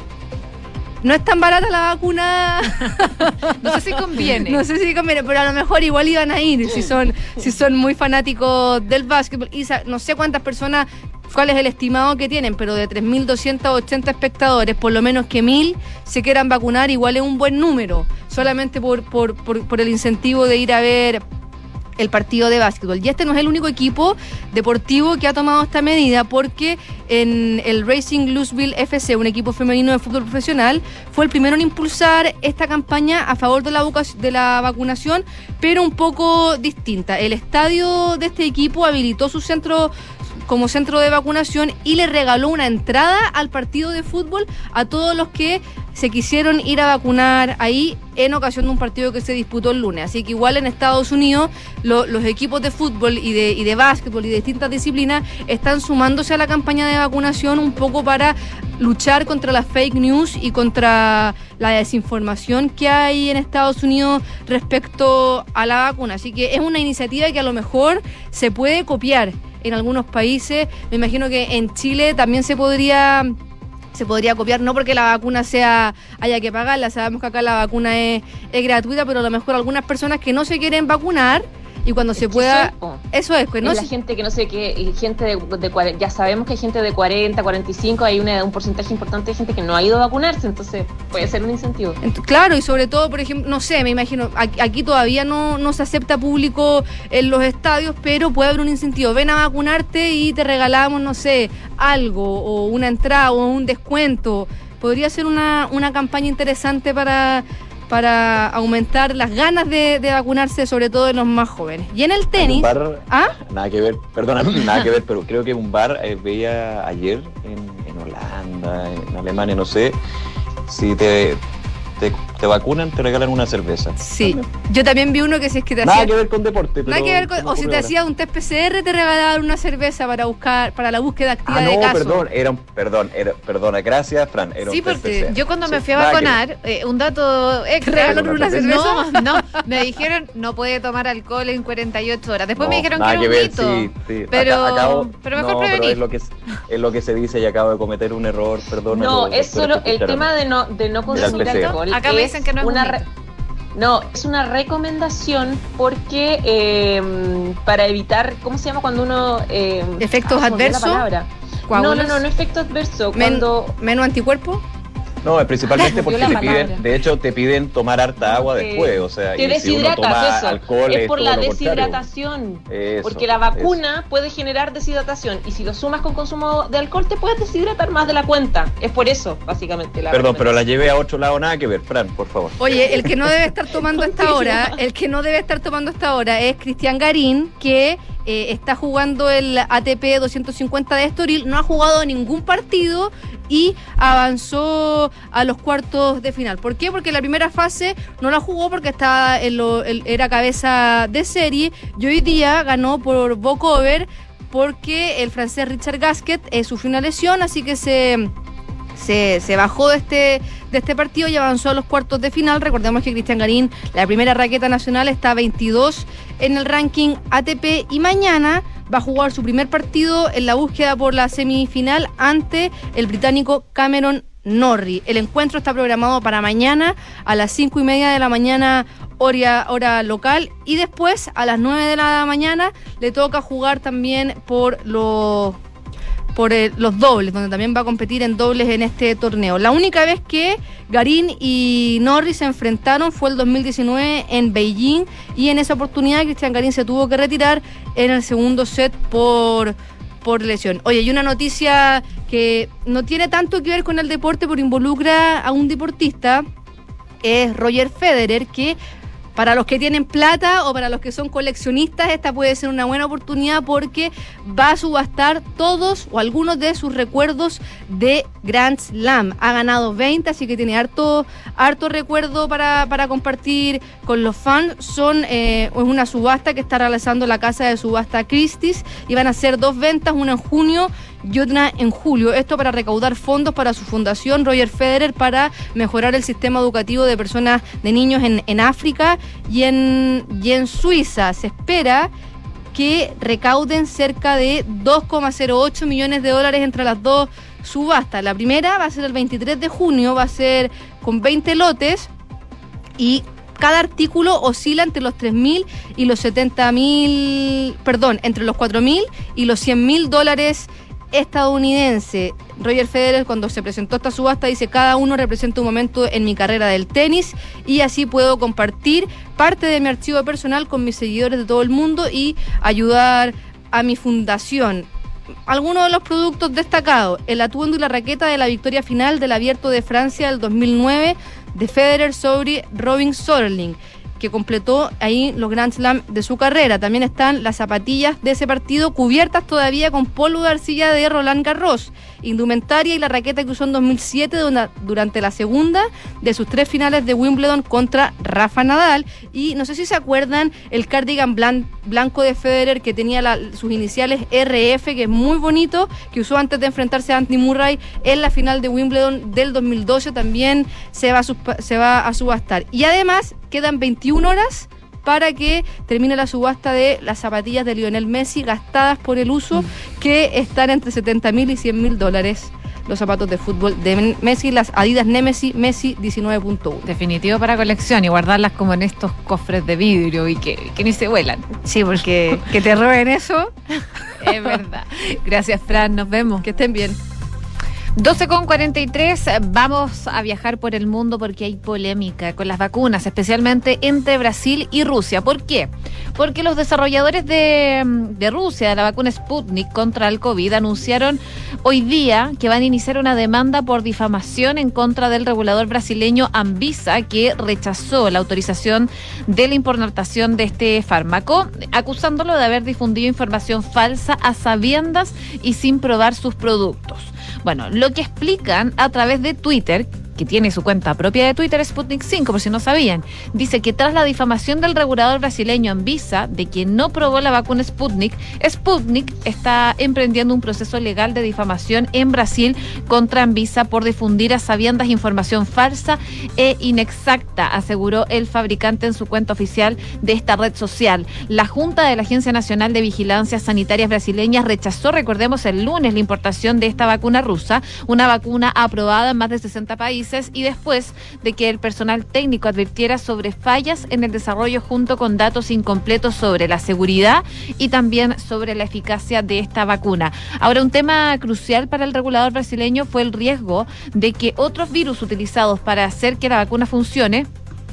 no es tan barata la vacuna. No sé si conviene. No sé si conviene, pero a lo mejor igual iban a ir si son, si son muy fanáticos del básquetbol. Y sa- no sé cuántas personas, cuál es el estimado que tienen, pero de tres mil doscientos ochenta espectadores, por lo menos que mil se quieran vacunar, igual es un buen número, solamente por, por, por, por el incentivo de ir a ver el partido de básquetbol. Y este no es el único equipo deportivo que ha tomado esta medida, porque en el Racing Louisville F C, un equipo femenino de fútbol profesional, fue el primero en impulsar esta campaña a favor de la, voca- de la vacunación, pero un poco distinta. El estadio de este equipo habilitó su centro como centro de vacunación y le regaló una entrada al partido de fútbol a todos los que se quisieron ir a vacunar ahí en ocasión de un partido que se disputó el lunes. Así que igual en Estados Unidos lo, los equipos de fútbol y de, y de básquetbol y de distintas disciplinas están sumándose a la campaña de vacunación un poco para luchar contra las fake news y contra la desinformación que hay en Estados Unidos respecto a la vacuna. Así que es una iniciativa que a lo mejor se puede copiar en algunos países. Me imagino que en Chile también se podría se podría copiar, no porque la vacuna sea haya que pagarla, sabemos que acá la vacuna es, es gratuita, pero a lo mejor algunas personas que no se quieren vacunar y cuando es se pueda... Eso es, eso es, pues, ¿no? Es la gente que no sé qué, gente de, de, ya sabemos que hay gente de cuarenta, cuarenta y cinco, hay una, un porcentaje importante de gente que no ha ido a vacunarse, entonces puede ser un incentivo. Claro, y sobre todo, por ejemplo, no sé, me imagino, aquí, aquí todavía no, no se acepta público en los estadios, pero puede haber un incentivo. Ven a vacunarte y te regalamos, no sé, algo, o una entrada, o un descuento. Podría ser una, una campaña interesante para, para aumentar las ganas de, de vacunarse, sobre todo en los más jóvenes. Y en el tenis... Un bar, ¿Ah? Nada que ver, perdona, nada que ver, pero creo que un bar, eh, veía ayer en, en Holanda, en Alemania, no sé, si te... Te, te vacunan, te regalan una cerveza. Sí, también. Yo también vi uno que si es que te nada hacía... que ver con deporte. Pero nada que ver con... O si te hacía un test P C R, te regalaban una cerveza para buscar, para la búsqueda activa ah, no, de casos. perdón, era un, perdón, era, perdona, gracias, Fran. Era sí, un test porque P C R. yo cuando sí, me fui a vacunar, eh, un dato extra. ¿Regalaron una cerveza? No, no, me dijeron no puede tomar alcohol en cuarenta y ocho horas. Después no, me dijeron que nada era que un ver, mito. Sí, sí. Pero, Acá, acabo, pero mejor no, prevenir. Pero es, lo que, es lo que se dice y acabo de cometer un error, perdón. No, es solo el tema de no, de no consumir alcohol. Acá me dicen que no es una un mito. Re- No, es una recomendación porque eh, para evitar, ¿cómo se llama cuando uno... Eh, ¿Efectos ah, adversos? No, no, no, no efecto adverso. Men, cuando ¿Menos anticuerpo? No, es principalmente porque te palabra. piden, de hecho te piden tomar harta agua Eh, después, o sea, te y si uno toma deshidratas, eso. alcohol es por todo la lo contrario. deshidratación. Eso, porque la vacuna puede generar deshidratación y si lo sumas con consumo de alcohol te puedes deshidratar más de la cuenta. Es por eso, básicamente. La Perdón, pero la llevé a otro lado, nada que ver. Fran, por favor. Oye, el que no debe estar tomando hasta ahora, el que no debe estar tomando hasta ahora es Cristian Garín, que eh, está jugando el A T P doscientos cincuenta de Estoril, no ha jugado ningún partido y avanzó a los cuartos de final. ¿Por qué? Porque la primera fase no la jugó porque estaba en lo, el, era cabeza de serie y hoy día ganó por walkover porque el francés Richard Gasquet eh, sufrió una lesión, así que se... Se, se bajó de este, de este partido y avanzó a los cuartos de final. Recordemos que Cristian Garín, la primera raqueta nacional, está veintidós en el ranking A T P y mañana va a jugar su primer partido en la búsqueda por la semifinal ante el británico Cameron Norrie. El encuentro está programado para mañana a las cinco y media de la mañana hora, hora local y después a las nueve de la mañana le toca jugar también por los... por el, los dobles, donde también va a competir en dobles en este torneo. La única vez que Garín y Norrie se enfrentaron fue el dos mil diecinueve en Beijing y en esa oportunidad Cristian Garín se tuvo que retirar en el segundo set por, por lesión. Oye, hay una noticia que no tiene tanto que ver con el deporte, pero involucra a un deportista, es Roger Federer, que para los que tienen plata o para los que son coleccionistas, esta puede ser una buena oportunidad porque va a subastar todos o algunos de sus recuerdos de Grand Slam. Ha ganado veinte, así que tiene harto, harto recuerdo para, para compartir con los fans. Son eh, es una subasta que está realizando la casa de subasta Christie's y van a hacer dos ventas, una en junio y otra en julio. Esto para recaudar fondos para su fundación Roger Federer para mejorar el sistema educativo de personas, de niños en, en África y en, y en Suiza. Se espera que recauden cerca de dos coma cero ocho millones de dólares entre las dos subastas. La primera va a ser el veintitrés de junio, va a ser con veinte lotes y cada artículo oscila entre los tres mil y los setenta mil, perdón, entre los cuatro mil y los cien mil dólares estadounidense. Roger Federer, cuando se presentó esta subasta, dice: cada uno representa un momento en mi carrera del tenis y así puedo compartir parte de mi archivo personal con mis seguidores de todo el mundo y ayudar a mi fundación. Algunos de los productos destacados: el atuendo y la raqueta de la victoria final del Abierto de Francia del dos mil nueve de Federer sobre Robin Soderling, que completó ahí los Grand Slam de su carrera. También están las zapatillas de ese partido cubiertas todavía con polvo de arcilla de Roland Garros, indumentaria y la raqueta que usó en dos mil siete durante la segunda de sus tres finales de Wimbledon contra Rafa Nadal. Y no sé si se acuerdan el cardigan blan- blanco de Federer que tenía la, sus iniciales R F, que es muy bonito, que usó antes de enfrentarse a Anthony Murray en la final de Wimbledon del dos mil doce. También se va a, suspa- se va a subastar. Y además quedan veintiuna horas para que termine la subasta de las zapatillas de Lionel Messi gastadas por el uso, que están entre setenta mil y cien mil dólares los zapatos de fútbol de Messi, las Adidas Nemesis Messi diecinueve punto uno. Definitivo para colección y guardarlas como en estos cofres de vidrio y que, que ni se vuelan. Sí, porque que te roben eso es verdad. Gracias, Fran, nos vemos. Que estén bien. doce con cuarenta y tres, vamos a viajar por el mundo porque hay polémica con las vacunas, especialmente entre Brasil y Rusia. ¿Por qué? Porque los desarrolladores de, de Rusia, de la vacuna Sputnik contra el COVID, anunciaron hoy día que van a iniciar una demanda por difamación en contra del regulador brasileño Anvisa, que rechazó la autorización de la importación de este fármaco, acusándolo de haber difundido información falsa a sabiendas y sin probar sus productos. Bueno, lo que explican a través de Twitter, que tiene su cuenta propia de Twitter, Sputnik cinco, por si no sabían, dice que tras la difamación del regulador brasileño Anvisa de quien no probó la vacuna Sputnik, Sputnik está emprendiendo un proceso legal de difamación en Brasil contra Anvisa por difundir a sabiendas información falsa e inexacta, aseguró el fabricante en su cuenta oficial de esta red social. La Junta de la Agencia Nacional de Vigilancia Sanitarias brasileña rechazó, recordemos, el lunes la importación de esta vacuna rusa, una vacuna aprobada en más de sesenta países, y después de que el personal técnico advirtiera sobre fallas en el desarrollo junto con datos incompletos sobre la seguridad y también sobre la eficacia de esta vacuna. Ahora, un tema crucial para el regulador brasileño fue el riesgo de que otros virus utilizados para hacer que la vacuna funcione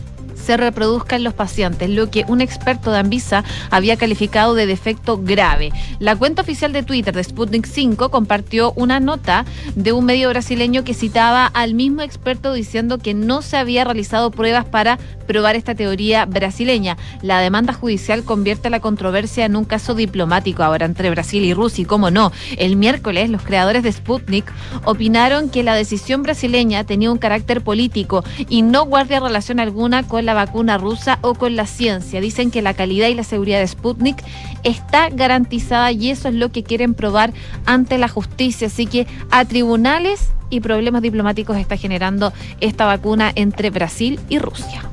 se reproduzca en los pacientes, lo que un experto de Anvisa había calificado de defecto grave. La cuenta oficial de Twitter de Sputnik cinco compartió una nota de un medio brasileño que citaba al mismo experto diciendo que no se había realizado pruebas para probar esta teoría brasileña. La demanda judicial convierte la controversia en un caso diplomático ahora entre Brasil y Rusia, y cómo no. El miércoles, los creadores de Sputnik opinaron que la decisión brasileña tenía un carácter político y no guarda relación alguna con la vacuna rusa o con la ciencia. Dicen que la calidad y la seguridad de Sputnik está garantizada y eso es lo que quieren probar ante la justicia. Así que a tribunales y problemas diplomáticos está generando esta vacuna entre Brasil y Rusia.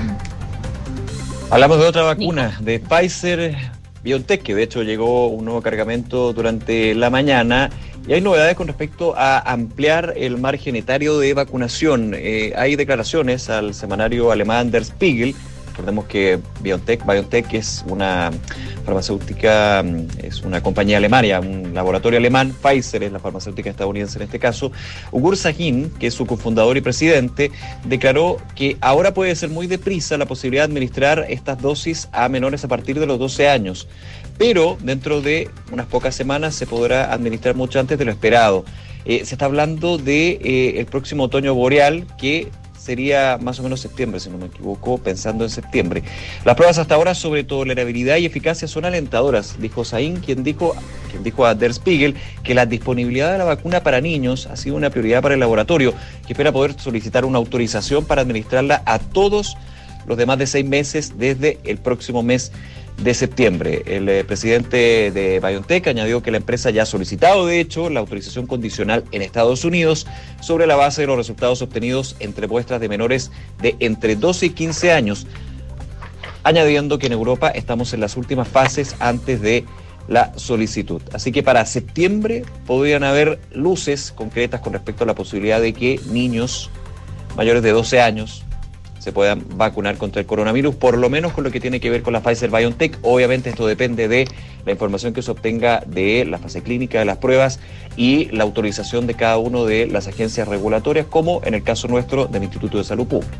Hablamos de otra vacuna, de Pfizer BioNTech, que de hecho llegó un nuevo cargamento durante la mañana. Y hay novedades con respecto a ampliar el margen etario de vacunación. Eh, hay declaraciones al semanario alemán Der Spiegel. Recordemos que BioNTech, BioNTech es una farmacéutica, es una compañía alemana, un laboratorio alemán. Pfizer es la farmacéutica estadounidense en este caso. Ugur Sahin, que es su cofundador y presidente, declaró que ahora puede ser muy deprisa la posibilidad de administrar estas dosis a menores a partir de los doce años. Pero dentro de unas pocas semanas se podrá administrar mucho antes de lo esperado. Eh, se está hablando de eh, el próximo otoño boreal, que sería más o menos septiembre, si no me equivoco, pensando en septiembre. Las pruebas hasta ahora sobre tolerabilidad y eficacia son alentadoras, dijo Sahin, quien dijo, quien dijo a Der Spiegel que la disponibilidad de la vacuna para niños ha sido una prioridad para el laboratorio, que espera poder solicitar una autorización para administrarla a todos los de más de seis meses desde el próximo mes de septiembre. El eh, presidente de BioNTech añadió que la empresa ya ha solicitado, de hecho, la autorización condicional en Estados Unidos sobre la base de los resultados obtenidos entre muestras de menores de entre doce y quince años, añadiendo que en Europa estamos en las últimas fases antes de la solicitud. Así que para septiembre podrían haber luces concretas con respecto a la posibilidad de que niños mayores de doce años se puedan vacunar contra el coronavirus, por lo menos con lo que tiene que ver con la Pfizer BioNTech. Obviamente esto depende de la información que se obtenga de la fase clínica de las pruebas y la autorización de cada una de las agencias regulatorias, como en el caso nuestro del Instituto de Salud Pública.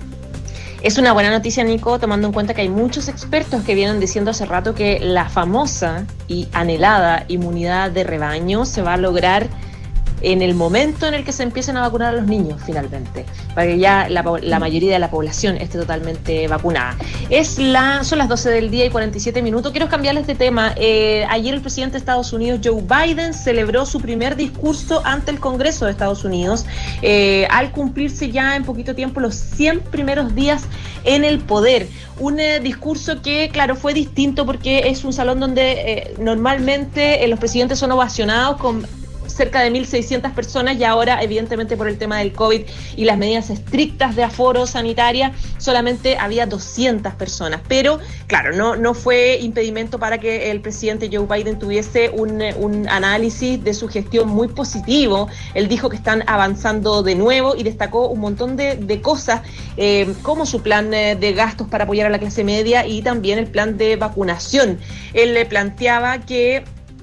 Es una buena noticia, Nico, tomando en cuenta que hay muchos expertos que vienen diciendo hace rato que la famosa y anhelada inmunidad de rebaño se va a lograr en el momento en el que se empiecen a vacunar a los niños, finalmente, para que ya la, la mayoría de la población esté totalmente vacunada. Es la, son las doce del día y cuarenta y siete minutos. Quiero cambiarles de tema. Eh, ayer el presidente de Estados Unidos, Joe Biden, celebró su primer discurso ante el Congreso de Estados Unidos, eh, al cumplirse ya en poquito tiempo los cien primeros días en el poder. Un eh, discurso que, claro, fue distinto porque es un salón donde eh, normalmente eh, los presidentes son ovacionados con cerca de mil seiscientas personas y ahora, evidentemente por el tema del COVID y las medidas estrictas de aforo sanitaria, solamente había doscientas personas. Pero, claro, no, no fue impedimento para que el presidente Joe Biden tuviese un, un análisis de su gestión muy positivo. Él dijo que están avanzando de nuevo y destacó un montón de, de cosas, eh, como su plan de gastos para apoyar a la clase media y también el plan de vacunación. Él le planteaba que,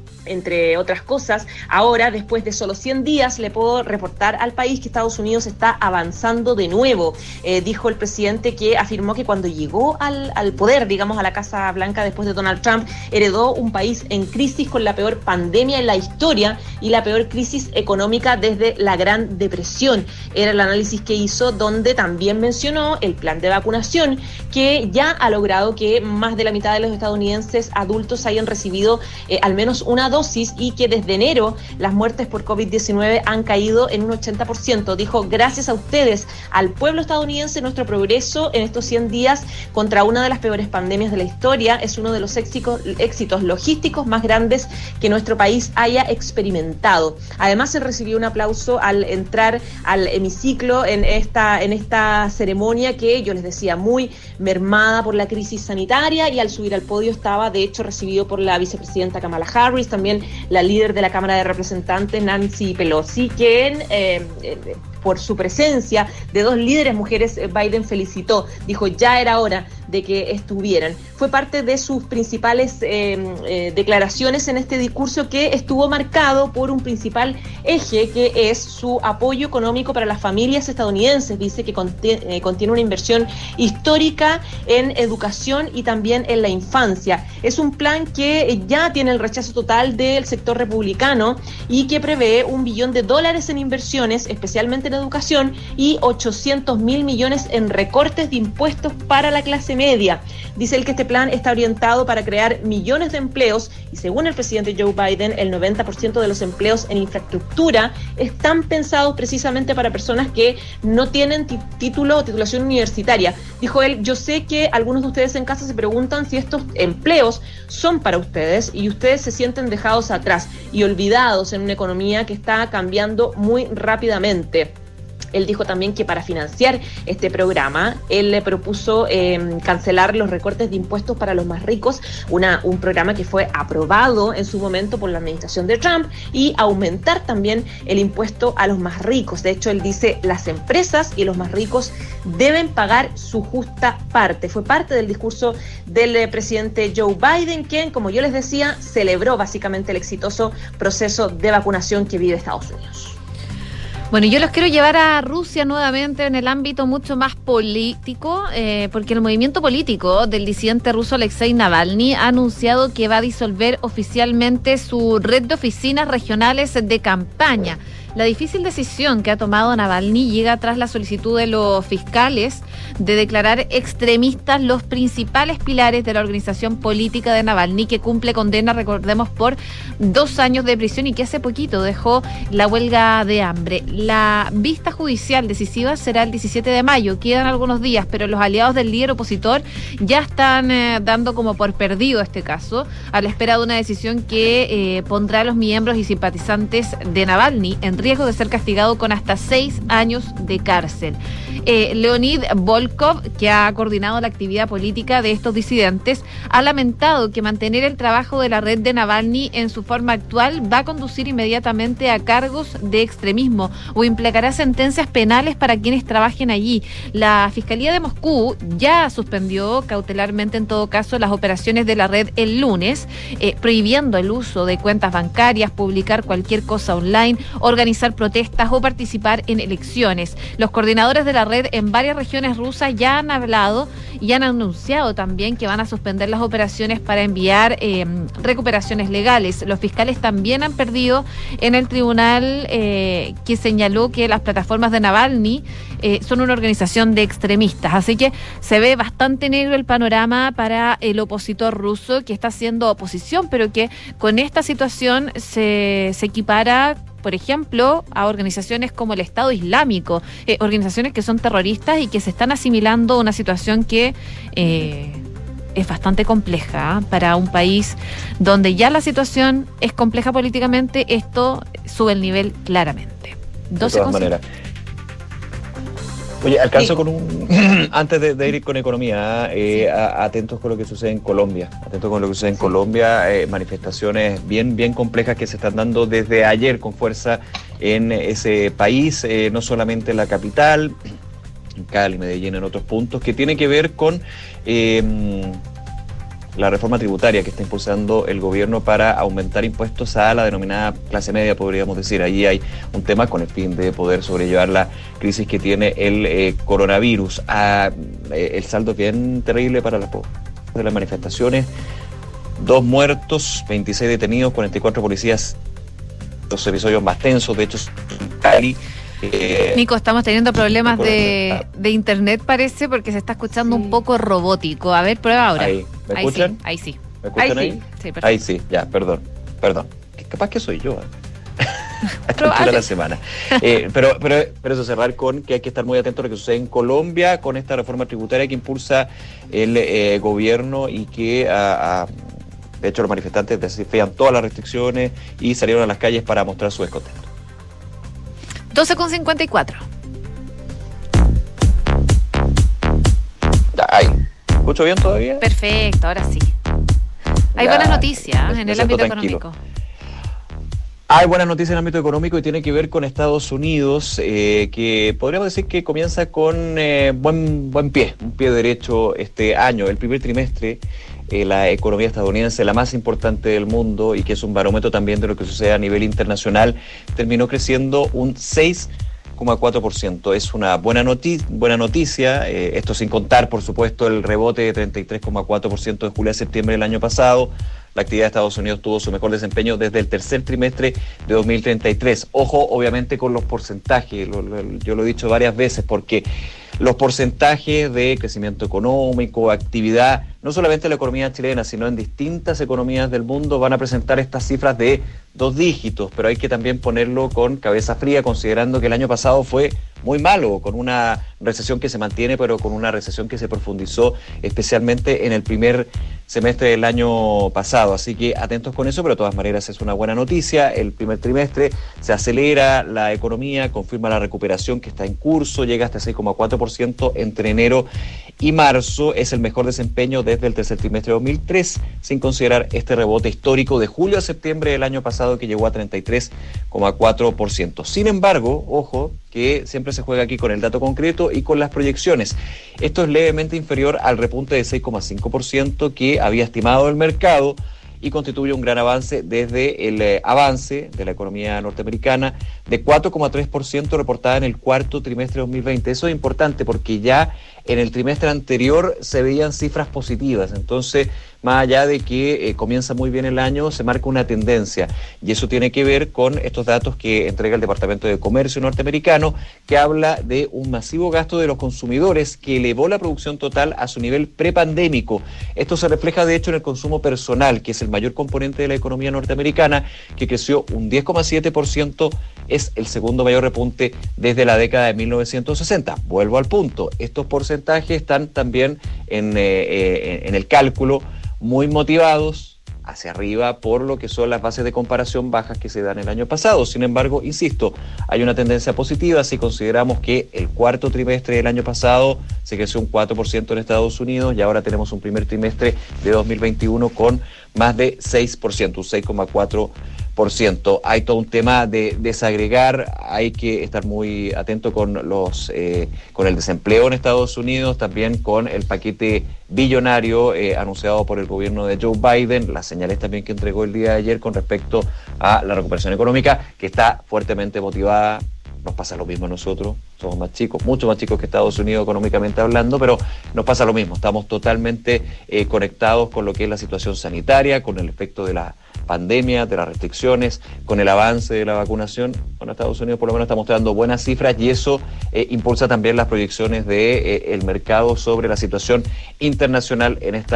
entre otras cosas, ahora, después de solo cien días, le puedo reportar al país que Estados Unidos está avanzando de nuevo. Eh, dijo el presidente, que afirmó que cuando llegó al, al poder, digamos, a la Casa Blanca después de Donald Trump, heredó un país en crisis con la peor pandemia en la historia y la peor crisis económica desde la Gran Depresión. Era el análisis que hizo, donde también mencionó el plan de vacunación, que ya ha logrado que más de la mitad de los estadounidenses adultos hayan recibido eh, al menos una dosis y que desde enero las muertes por COVID diecinueve han caído en un ochenta por ciento. Dijo, gracias a ustedes, al pueblo estadounidense, nuestro progreso en estos cien días contra una de las peores pandemias de la historia es uno de los éxitos, éxitos logísticos más grandes que nuestro país haya experimentado. Además, se recibió un aplauso al entrar al hemiciclo en esta, en esta ceremonia que, yo les decía, muy mermada por la crisis sanitaria, y al subir al podio estaba, de hecho, recibido por la vicepresidenta Kamala Harris, también también la líder de la Cámara de Representantes, Nancy Pelosi, quien eh, eh, por su presencia de dos líderes mujeres, Biden felicitó, dijo ya era hora de que estuvieran. Fue parte de sus principales eh, eh, declaraciones en este discurso, que estuvo marcado por un principal eje, que es su apoyo económico para las familias estadounidenses. Dice que contiene, eh, contiene una inversión histórica en educación y también en la infancia. Es un plan que ya tiene el rechazo total del sector republicano y que prevé un billón de dólares en inversiones, especialmente en educación, y ochocientos mil millones en recortes de impuestos para la clase media. Dice él que este plan está orientado para crear millones de empleos y, según el presidente Joe Biden, el noventa por ciento de los empleos en infraestructura están pensados precisamente para personas que no tienen t- título o titulación universitaria. Dijo él, yo sé que algunos de ustedes en casa se preguntan si estos empleos son para ustedes y ustedes se sienten dejados atrás y olvidados en una economía que está cambiando muy rápidamente. Él dijo también que para financiar este programa, él le propuso eh, cancelar los recortes de impuestos para los más ricos, una, un programa que fue aprobado en su momento por la administración de Trump, y aumentar también el impuesto a los más ricos. De hecho, él dice, las empresas y los más ricos deben pagar su justa parte. Fue parte del discurso del eh, presidente Joe Biden, quien, como yo les decía, celebró básicamente el exitoso proceso de vacunación que vive Estados Unidos. Bueno, yo los quiero llevar a Rusia nuevamente en el ámbito mucho más político, eh, porque el movimiento político del disidente ruso Alexei Navalny ha anunciado que va a disolver oficialmente su red de oficinas regionales de campaña. La difícil decisión que ha tomado Navalny llega tras la solicitud de los fiscales de declarar extremistas los principales pilares de la organización política de Navalny, que cumple condena, recordemos, por dos años de prisión y que hace poquito dejó la huelga de hambre. La vista judicial decisiva será el diecisiete de mayo, quedan algunos días, pero los aliados del líder opositor ya están eh, dando como por perdido este caso, a la espera de una decisión que eh, pondrá a los miembros y simpatizantes de Navalny en riesgo de ser castigado con hasta seis años de cárcel. Eh, Leonid Volkov, que ha coordinado la actividad política de estos disidentes, ha lamentado que mantener el trabajo de la red de Navalny en su forma actual va a conducir inmediatamente a cargos de extremismo o implicará sentencias penales para quienes trabajen allí. La Fiscalía de Moscú ya suspendió cautelarmente, en todo caso, las operaciones de la red el lunes, eh, prohibiendo el uso de cuentas bancarias, publicar cualquier cosa online, organizar protestas o participar en elecciones. Los coordinadores de la red en varias regiones rusas ya han hablado y han anunciado también que van a suspender las operaciones para enviar eh, recuperaciones legales. Los fiscales también han perdido en el tribunal eh, que señaló que las plataformas de Navalny eh, son una organización de extremistas. Así que se ve bastante negro el panorama para el opositor ruso, que está haciendo oposición, pero que con esta situación se, se equipara, por ejemplo, a organizaciones como el Estado Islámico, eh, organizaciones que son terroristas y que se están asimilando a una situación que eh, es bastante compleja, ¿eh? Para un país donde ya la situación es compleja políticamente, esto sube el nivel claramente. doce de todas maneras. Oye, alcanzo sí. con un... Antes de, de ir con economía, eh, sí. a, atentos con lo que sucede en Colombia. Atentos con lo que sucede en sí. Colombia. Eh, manifestaciones bien, bien complejas que se están dando desde ayer con fuerza en ese país, eh, no solamente en la capital, en Cali, Medellín, en otros puntos, que tiene que ver con eh, la reforma tributaria que está impulsando el gobierno para aumentar impuestos a la denominada clase media, podríamos decir. Allí hay un tema con el fin de poder sobrellevar la crisis que tiene el eh, coronavirus. Ah, eh, el saldo es bien terrible para las, de las manifestaciones. Dos muertos, veintiséis detenidos, cuarenta y cuatro policías. Los episodios más tensos, de hecho, en Cali. Eh, Nico, estamos teniendo problemas de, de internet, parece, porque se está escuchando sí. un poco robótico. A ver, prueba ahora. Ahí, ¿me ahí escuchan? Sí, ahí sí. ¿Me escuchan ahí? Ahí sí, sí, ahí sí, ya, perdón, perdón. Capaz que soy yo. ¿eh? A esta altura de la semana. Eh, pero, pero, pero eso, cerrar con que hay que estar muy atentos a lo que sucede en Colombia con esta reforma tributaria que impulsa el eh, gobierno y que a, a, de hecho los manifestantes desafían todas las restricciones y salieron a las calles para mostrar su descontento. doce con cincuenta y cuatro. Ahí. ¿Escucho bien todavía? Perfecto, ahora sí. Hay ya, buenas noticias me, en el ámbito tranquilo. económico. Hay buenas noticias en el ámbito económico y tiene que ver con Estados Unidos, eh, que podríamos decir que comienza con eh, buen, buen pie, un pie derecho este año. El primer trimestre, eh, la economía estadounidense, la más importante del mundo y que es un barómetro también de lo que sucede a nivel internacional, terminó creciendo un seis coma cuatro por ciento. Es una buena, noti- buena noticia, eh, esto sin contar, por supuesto, el rebote de treinta y tres coma cuatro por ciento de julio a septiembre del año pasado. La actividad de Estados Unidos tuvo su mejor desempeño desde el tercer trimestre de dos mil treinta y tres. Ojo, obviamente, con los porcentajes, lo, lo, yo lo he dicho varias veces, porque los porcentajes de crecimiento económico, actividad, no solamente en la economía chilena, sino en distintas economías del mundo, van a presentar estas cifras de dos dígitos, pero hay que también ponerlo con cabeza fría, considerando que el año pasado fue muy malo, con una recesión que se mantiene, pero con una recesión que se profundizó especialmente en el primer semestre del año pasado. Así que atentos con eso, pero de todas maneras es una buena noticia. El primer trimestre se acelera la economía, confirma la recuperación que está en curso, llega hasta seis coma cuatro por ciento entre enero y marzo. Es el mejor desempeño desde el tercer trimestre de dos mil tres, sin considerar este rebote histórico de julio a septiembre del año pasado que llegó a treinta y tres coma cuatro por ciento. Sin embargo, ojo, que siempre se juega aquí con el dato concreto y con las proyecciones. Esto es levemente inferior al repunte de seis coma cinco por ciento que había estimado el mercado y constituye un gran avance desde el eh, avance de la economía norteamericana de cuatro coma tres por ciento reportada en el cuarto trimestre de dos mil veinte. Eso es importante porque ya en el trimestre anterior se veían cifras positivas, entonces más allá de que eh, comienza muy bien el año, se marca una tendencia y eso tiene que ver con estos datos que entrega el Departamento de Comercio norteamericano, que habla de un masivo gasto de los consumidores que elevó la producción total a su nivel prepandémico. Esto se refleja de hecho en el consumo personal, que es el mayor componente de la economía norteamericana, que creció un diez coma siete por ciento, es el segundo mayor repunte desde la década de mil novecientos sesenta. Vuelvo al punto, estos porcentajes están también en, eh, eh, en el cálculo muy motivados hacia arriba por lo que son las bases de comparación bajas que se dan el año pasado. Sin embargo, insisto, hay una tendencia positiva si consideramos que el cuarto trimestre del año pasado se creció un cuatro por ciento en Estados Unidos y ahora tenemos un primer trimestre de dos mil veintiuno con más de seis por ciento, un seis coma cuatro por ciento. Hay todo un tema de desagregar, hay que estar muy atento con los eh, con el desempleo en Estados Unidos, también con el paquete billonario eh, anunciado por el gobierno de Joe Biden, las señales también que entregó el día de ayer con respecto a la recuperación económica, que está fuertemente motivada. Nos pasa lo mismo a nosotros, somos más chicos, mucho más chicos que Estados Unidos económicamente hablando, pero nos pasa lo mismo, estamos totalmente eh, conectados con lo que es la situación sanitaria, con el efecto de la pandemia, de las restricciones, con el avance de la vacunación. Bueno, Estados Unidos por lo menos está mostrando buenas cifras y eso eh, impulsa también las proyecciones del de, eh, el mercado sobre la situación internacional en esta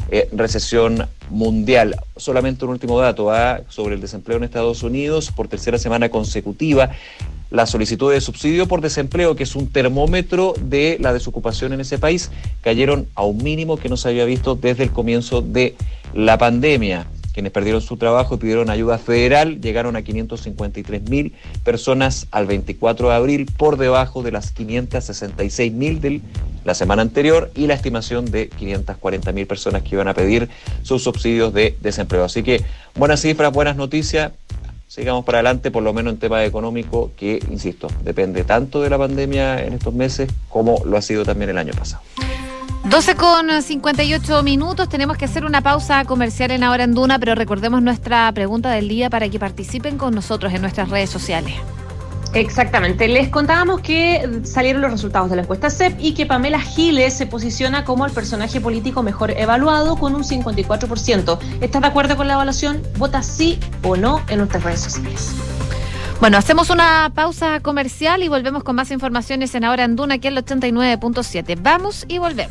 eh, recesión mundial. Solamente un último dato ¿ah? sobre el desempleo en Estados Unidos. Por tercera semana consecutiva, las solicitudes de subsidio por desempleo, que es un termómetro de la desocupación en ese país, cayeron a un mínimo que no se había visto desde el comienzo de la pandemia. Quienes perdieron su trabajo y pidieron ayuda federal llegaron a quinientos cincuenta y tres mil personas al veinticuatro de abril, por debajo de las quinientos sesenta y seis mil de la semana anterior y la estimación de quinientas cuarenta mil personas que iban a pedir sus subsidios de desempleo. Así que buenas cifras, buenas noticias. Sigamos para adelante, por lo menos en tema económico, que, insisto, depende tanto de la pandemia en estos meses como lo ha sido también el año pasado. doce con cincuenta y ocho minutos, tenemos que hacer una pausa comercial en Ahora en Duna, pero recordemos nuestra pregunta del día para que participen con nosotros en nuestras redes sociales. Exactamente, les contábamos que salieron los resultados de la encuesta C E P y que Pamela Giles se posiciona como el personaje político mejor evaluado con un cincuenta y cuatro por ciento. ¿Estás de acuerdo con la evaluación? Vota sí o no en nuestras redes sociales. Bueno, hacemos una pausa comercial y volvemos con más informaciones en Ahora en Duna, aquí en el ochenta y nueve punto siete. Vamos y volvemos.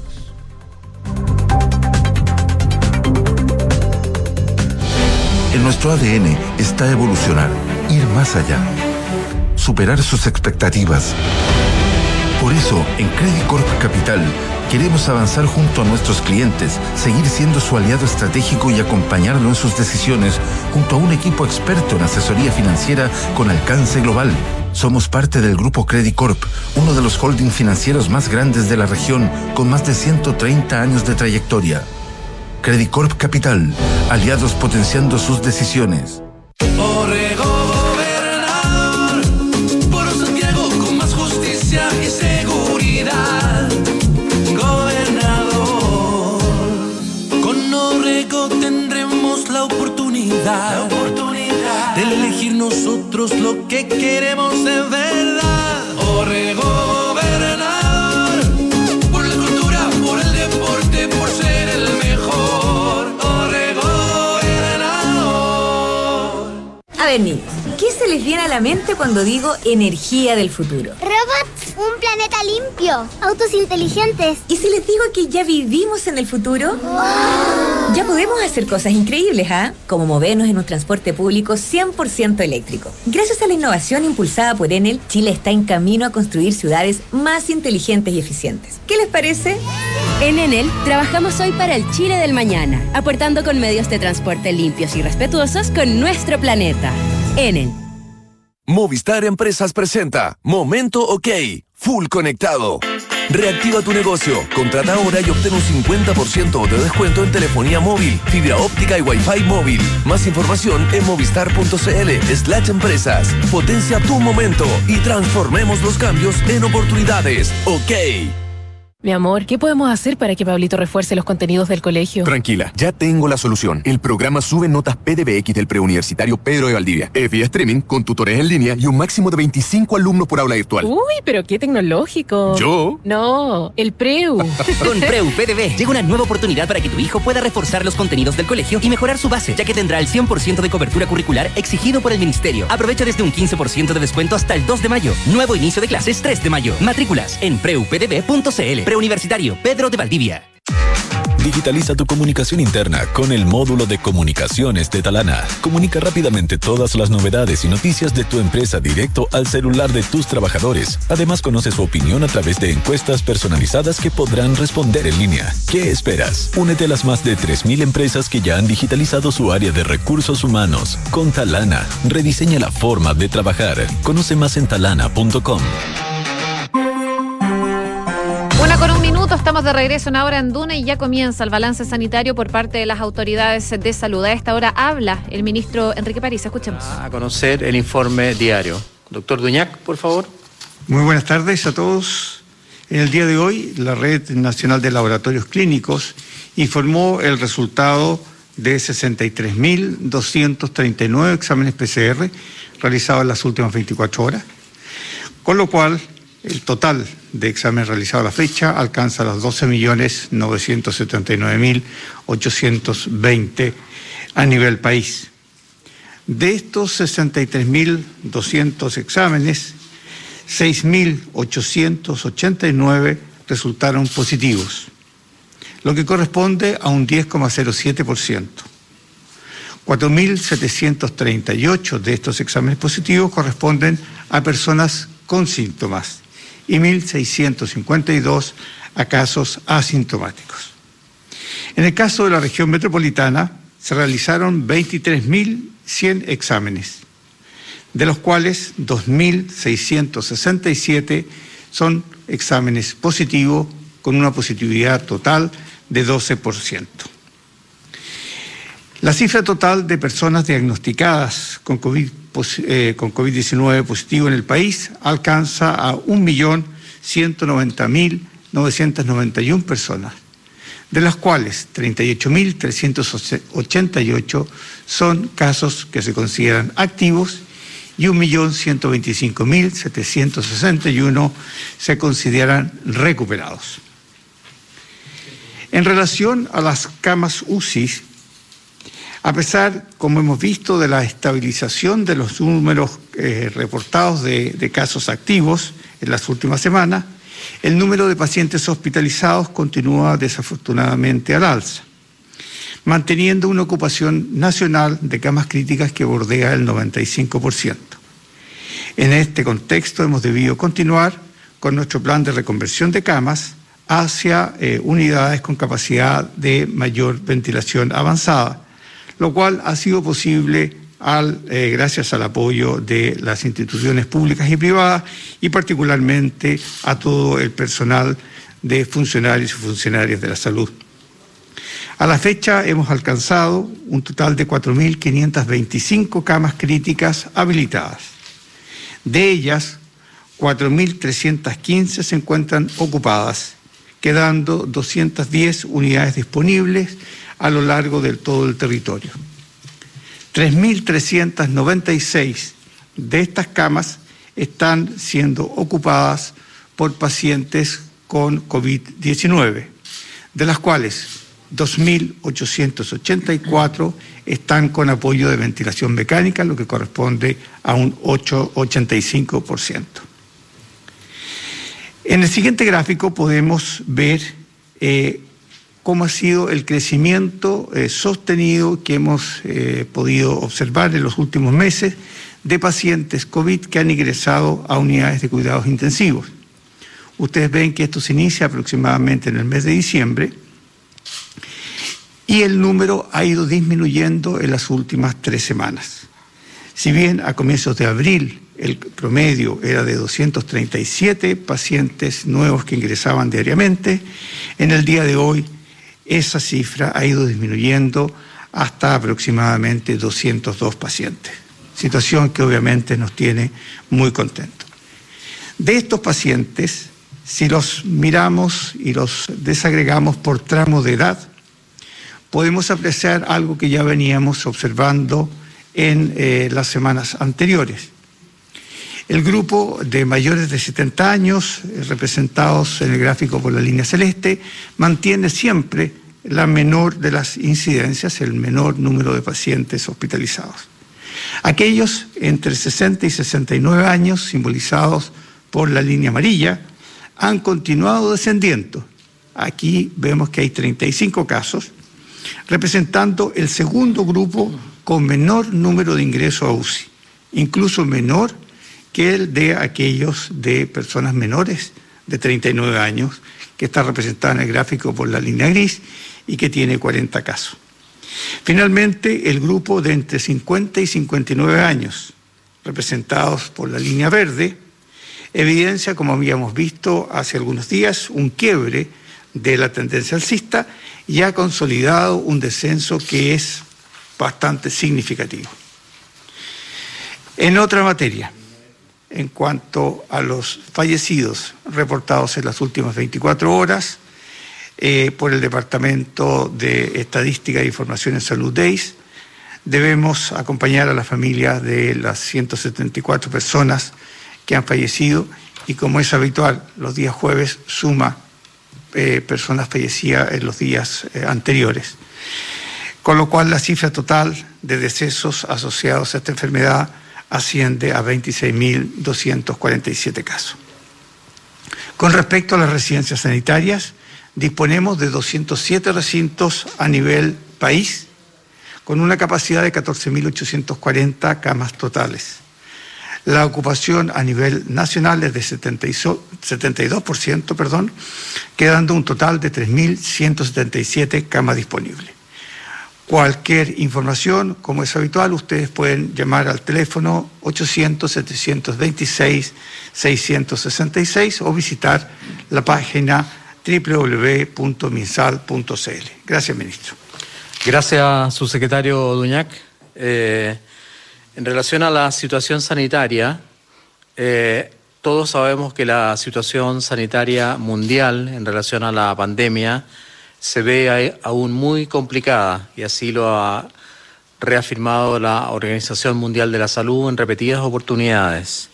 En nuestro A D N está evolucionar, ir más allá, superar sus expectativas. Por eso, en Credit Corp Capital, queremos avanzar junto a nuestros clientes, seguir siendo su aliado estratégico y acompañarlo en sus decisiones, junto a un equipo experto en asesoría financiera con alcance global. Somos parte del Grupo Credit Corp, uno de los holdings financieros más grandes de la región, con más de ciento treinta años de trayectoria. Credit Corp Capital, aliados potenciando sus decisiones. Orrego gobernador, por Santiago con más justicia y seguridad. Gobernador, con Orrego tendremos la oportunidad, la oportunidad de elegir nosotros lo que queremos de verdad. Orrego gobernador, por la cultura, por el deporte, por ser el mejor. Orrego gobernador. A ver, niños, ¿qué se les viene a la mente cuando digo energía del futuro? Robots, un planeta limpio, autos inteligentes. ¿Y si les digo que ya vivimos en el futuro? ¡Wow! Ya podemos hacer cosas increíbles, ¿ah? ¿eh? Como movernos en un transporte público cien por ciento eléctrico. Gracias a la innovación impulsada por Enel, Chile está en camino a construir ciudades más inteligentes y eficientes. ¿Qué les parece? En Enel trabajamos hoy para el Chile del mañana, aportando con medios de transporte limpios y respetuosos con nuestro planeta. Enel. Movistar Empresas presenta Momento OK, Full Conectado. Reactiva tu negocio, contrata ahora y obtén un cincuenta por ciento de descuento en telefonía móvil, fibra óptica y Wi-Fi móvil. Más información en movistar.cl slash empresas. Potencia tu momento y transformemos los cambios en oportunidades. OK. Mi amor, ¿qué podemos hacer para que Pablito refuerce los contenidos del colegio? Tranquila, ya tengo la solución. El programa Sube Notas P D B X del preuniversitario Pedro de Valdivia. Es vía streaming, con tutores en línea y un máximo de veinticinco alumnos por aula virtual. Uy, pero qué tecnológico. ¿Yo? No, el Preu. Con Preu P D B llega una nueva oportunidad para que tu hijo pueda reforzar los contenidos del colegio y mejorar su base, ya que tendrá el cien por ciento de cobertura curricular exigido por el ministerio. Aprovecha desde un quince por ciento de descuento hasta el dos de mayo. Nuevo inicio de clases tres de mayo. Matrículas en preu p d b punto c l. Preuniversitario Pedro de Valdivia. Digitaliza tu comunicación interna con el módulo de comunicaciones de Talana. Comunica rápidamente todas las novedades y noticias de tu empresa directo al celular de tus trabajadores. Además, conoce su opinión a través de encuestas personalizadas que podrán responder en línea. ¿Qué esperas? Únete a las más de tres mil empresas que ya han digitalizado su área de recursos humanos. Con Talana, rediseña la forma de trabajar. Conoce más en talana punto com. Una con un minuto, estamos de regreso en Ahora en Duna y ya comienza el balance sanitario por parte de las autoridades de salud. A esta hora habla el ministro Enrique París. Escuchemos. A conocer el informe diario. Doctor Duñac, por favor. Muy buenas tardes a todos. En el día de hoy, la Red Nacional de Laboratorios Clínicos informó el resultado de sesenta y tres mil doscientos treinta y nueve exámenes P C R realizados en las últimas veinticuatro horas, con lo cual el total de exámenes realizados a la fecha alcanza los doce millones novecientos setenta y nueve mil ochocientos veinte a nivel país. De estos sesenta y tres mil doscientos exámenes, seis mil ochocientos ochenta y nueve resultaron positivos. lo que corresponde a un diez coma cero siete por ciento. cuatro mil setecientos treinta y ocho de estos exámenes positivos corresponden a personas con síntomas y mil seiscientos cincuenta y dos a casos asintomáticos. En el caso de la región metropolitana, se realizaron veintitrés mil cien exámenes, de los cuales dos mil seiscientos sesenta y siete son exámenes positivos con una positividad total de doce por ciento. La cifra total de personas diagnosticadas con COVID, eh, con COVID diecinueve positivo en el país alcanza a un millón ciento noventa mil novecientos noventa y una personas, de las cuales treinta y ocho mil trescientos ochenta y ocho son casos que se consideran activos y un millón ciento veinticinco mil setecientos sesenta y uno se consideran recuperados. En relación a las camas U C I, a pesar, como hemos visto, de la estabilización de los números eh, reportados de, de casos activos en las últimas semanas, el número de pacientes hospitalizados continúa desafortunadamente al alza, manteniendo una ocupación nacional de camas críticas que bordea el noventa y cinco por ciento. En este contexto hemos debido continuar con nuestro plan de reconversión de camas hacia eh, unidades con capacidad de mayor ventilación avanzada, lo cual ha sido posible al, eh, gracias al apoyo de las instituciones públicas y privadas y particularmente a todo el personal de funcionarios y funcionarias de la salud. A la fecha hemos alcanzado un total de cuatro mil quinientas veinticinco camas críticas habilitadas. De ellas, cuatro mil trescientas quince se encuentran ocupadas, quedando doscientas diez unidades disponibles a lo largo de todo el territorio. tres mil trescientas noventa y seis de estas camas están siendo ocupadas por pacientes con COVID diecinueve, de las cuales dos mil ochocientos ochenta y cuatro están con apoyo de ventilación mecánica, lo que corresponde a un ochenta y cinco por ciento. En el siguiente gráfico podemos ver eh, cómo ha sido el crecimiento eh, sostenido que hemos eh, podido observar en los últimos meses de pacientes COVID que han ingresado a unidades de cuidados intensivos. Ustedes ven que esto se inicia aproximadamente en el mes de diciembre y el número ha ido disminuyendo en las últimas tres semanas. Si bien a comienzos de abril el promedio era de doscientos treinta y siete pacientes nuevos que ingresaban diariamente, en el día de hoy esa cifra ha ido disminuyendo hasta aproximadamente doscientos dos pacientes, situación que obviamente nos tiene muy contentos. De estos pacientes, si los miramos y los desagregamos por tramo de edad, podemos apreciar algo que ya veníamos observando en eh, las semanas anteriores. El grupo de mayores de setenta años, representados en el gráfico por la línea celeste, mantiene siempre la menor de las incidencias, el menor número de pacientes hospitalizados. Aquellos entre sesenta y sesenta y nueve años, simbolizados por la línea amarilla, han continuado descendiendo. Aquí vemos que hay treinta y cinco casos, representando el segundo grupo con menor número de ingresos a U C I, incluso menor que el de aquellos de personas menores de treinta y nueve años, que está representado en el gráfico por la línea gris y que tiene cuarenta casos. Finalmente, el grupo de entre cincuenta y cincuenta y nueve años, representados por la línea verde, evidencia, como habíamos visto hace algunos días, un quiebre de la tendencia alcista y ha consolidado un descenso que es bastante significativo. En otra materia, en cuanto a los fallecidos reportados en las últimas veinticuatro horas eh, por el Departamento de Estadística e Información en Salud D E I S, debemos acompañar a la familia de las ciento setenta y cuatro personas que han fallecido y, como es habitual, los días jueves suma eh, personas fallecidas en los días eh, anteriores, con lo cual la cifra total de decesos asociados a esta enfermedad asciende a veintiséis mil doscientos cuarenta y siete casos. Con respecto a las residencias sanitarias, Disponemos de doscientos siete recintos a nivel país, con una capacidad de catorce mil ochocientas cuarenta camas totales. La ocupación a nivel nacional es de setenta y dos por ciento, perdón, quedando un total de tres mil ciento setenta y siete camas disponibles. Cualquier información, como es habitual, ustedes pueden llamar al teléfono ochocientos, setecientos veintiséis, seiscientos sesenta y seis o visitar la página doble u doble u doble u punto minsal punto c l. Gracias, ministro. Gracias, subsecretario Duñac. Eh, en relación a la situación sanitaria, eh, todos sabemos que la situación sanitaria mundial en relación a la pandemia se ve aún muy complicada, y así lo ha reafirmado la Organización Mundial de la Salud en repetidas oportunidades.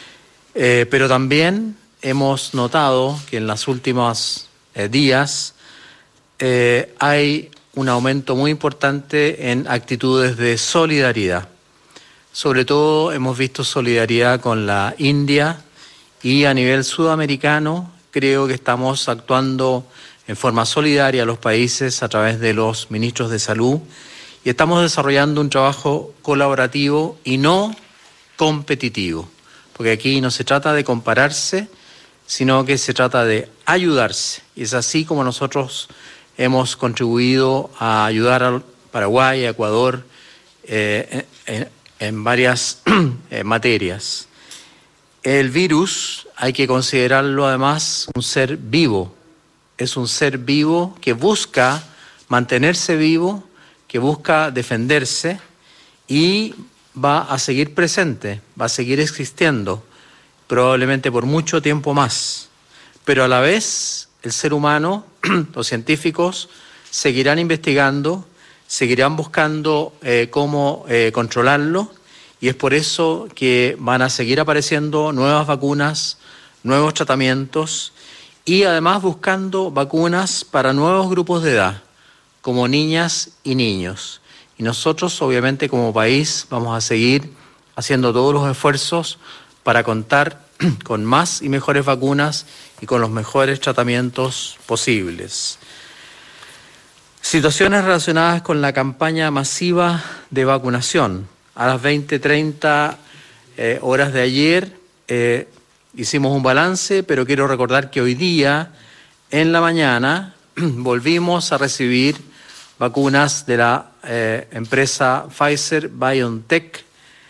Eh, pero también hemos notado que en los últimos eh, días eh, hay un aumento muy importante en actitudes de solidaridad. Sobre todo hemos visto solidaridad con la India, y a nivel sudamericano creo que estamos actuando en forma solidaria a los países a través de los ministros de salud, y estamos desarrollando un trabajo colaborativo y no competitivo, porque aquí no se trata de compararse, sino que se trata de ayudarse. Y es así como nosotros hemos contribuido a ayudar a Paraguay, a Ecuador, eh, en, en varias eh, materias. El virus hay que considerarlo además un ser vivo. Es un ser vivo que busca mantenerse vivo, que busca defenderse, y va a seguir presente, va a seguir existiendo, probablemente por mucho tiempo más. Pero a la vez, el ser humano, los científicos, seguirán investigando, seguirán buscando eh, cómo eh, controlarlo, y es por eso que van a seguir apareciendo nuevas vacunas, nuevos tratamientos, y además buscando vacunas para nuevos grupos de edad, como niñas y niños. Y nosotros, obviamente, como país, vamos a seguir haciendo todos los esfuerzos para contar con más y mejores vacunas y con los mejores tratamientos posibles. Situaciones relacionadas con la campaña masiva de vacunación. A las veinte treinta eh, horas de ayer, eh, hicimos un balance, pero quiero recordar que hoy día, en la mañana, volvimos a recibir vacunas de la eh, empresa Pfizer-BioNTech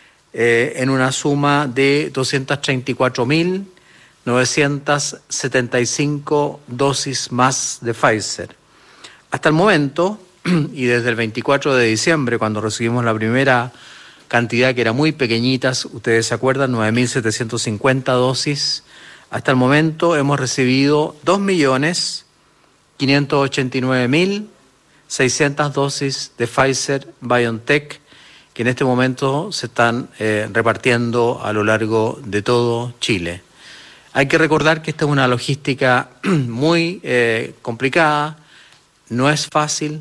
eh, en una suma de doscientas treinta y cuatro mil novecientas setenta y cinco dosis más de Pfizer. Hasta el momento, y desde el veinticuatro de diciembre, cuando recibimos la primera cantidad, que era muy pequeñita, ustedes se acuerdan, nueve mil setecientas cincuenta dosis. Hasta el momento hemos recibido dos millones quinientos ochenta y nueve mil seiscientas dosis de Pfizer-BioNTech, que en este momento se están eh, repartiendo a lo largo de todo Chile. Hay que recordar que esta es una logística muy eh, complicada, no es fácil,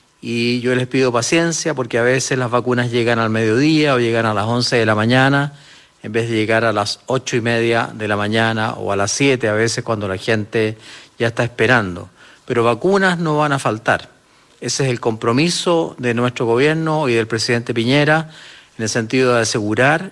y yo les pido paciencia, porque a veces las vacunas llegan al mediodía o llegan a las once de la mañana, en vez de llegar a las ocho y media de la mañana o a las siete, a veces cuando la gente ya está esperando. Pero vacunas no van a faltar. Ese es el compromiso de nuestro gobierno y del presidente Piñera, en el sentido de asegurar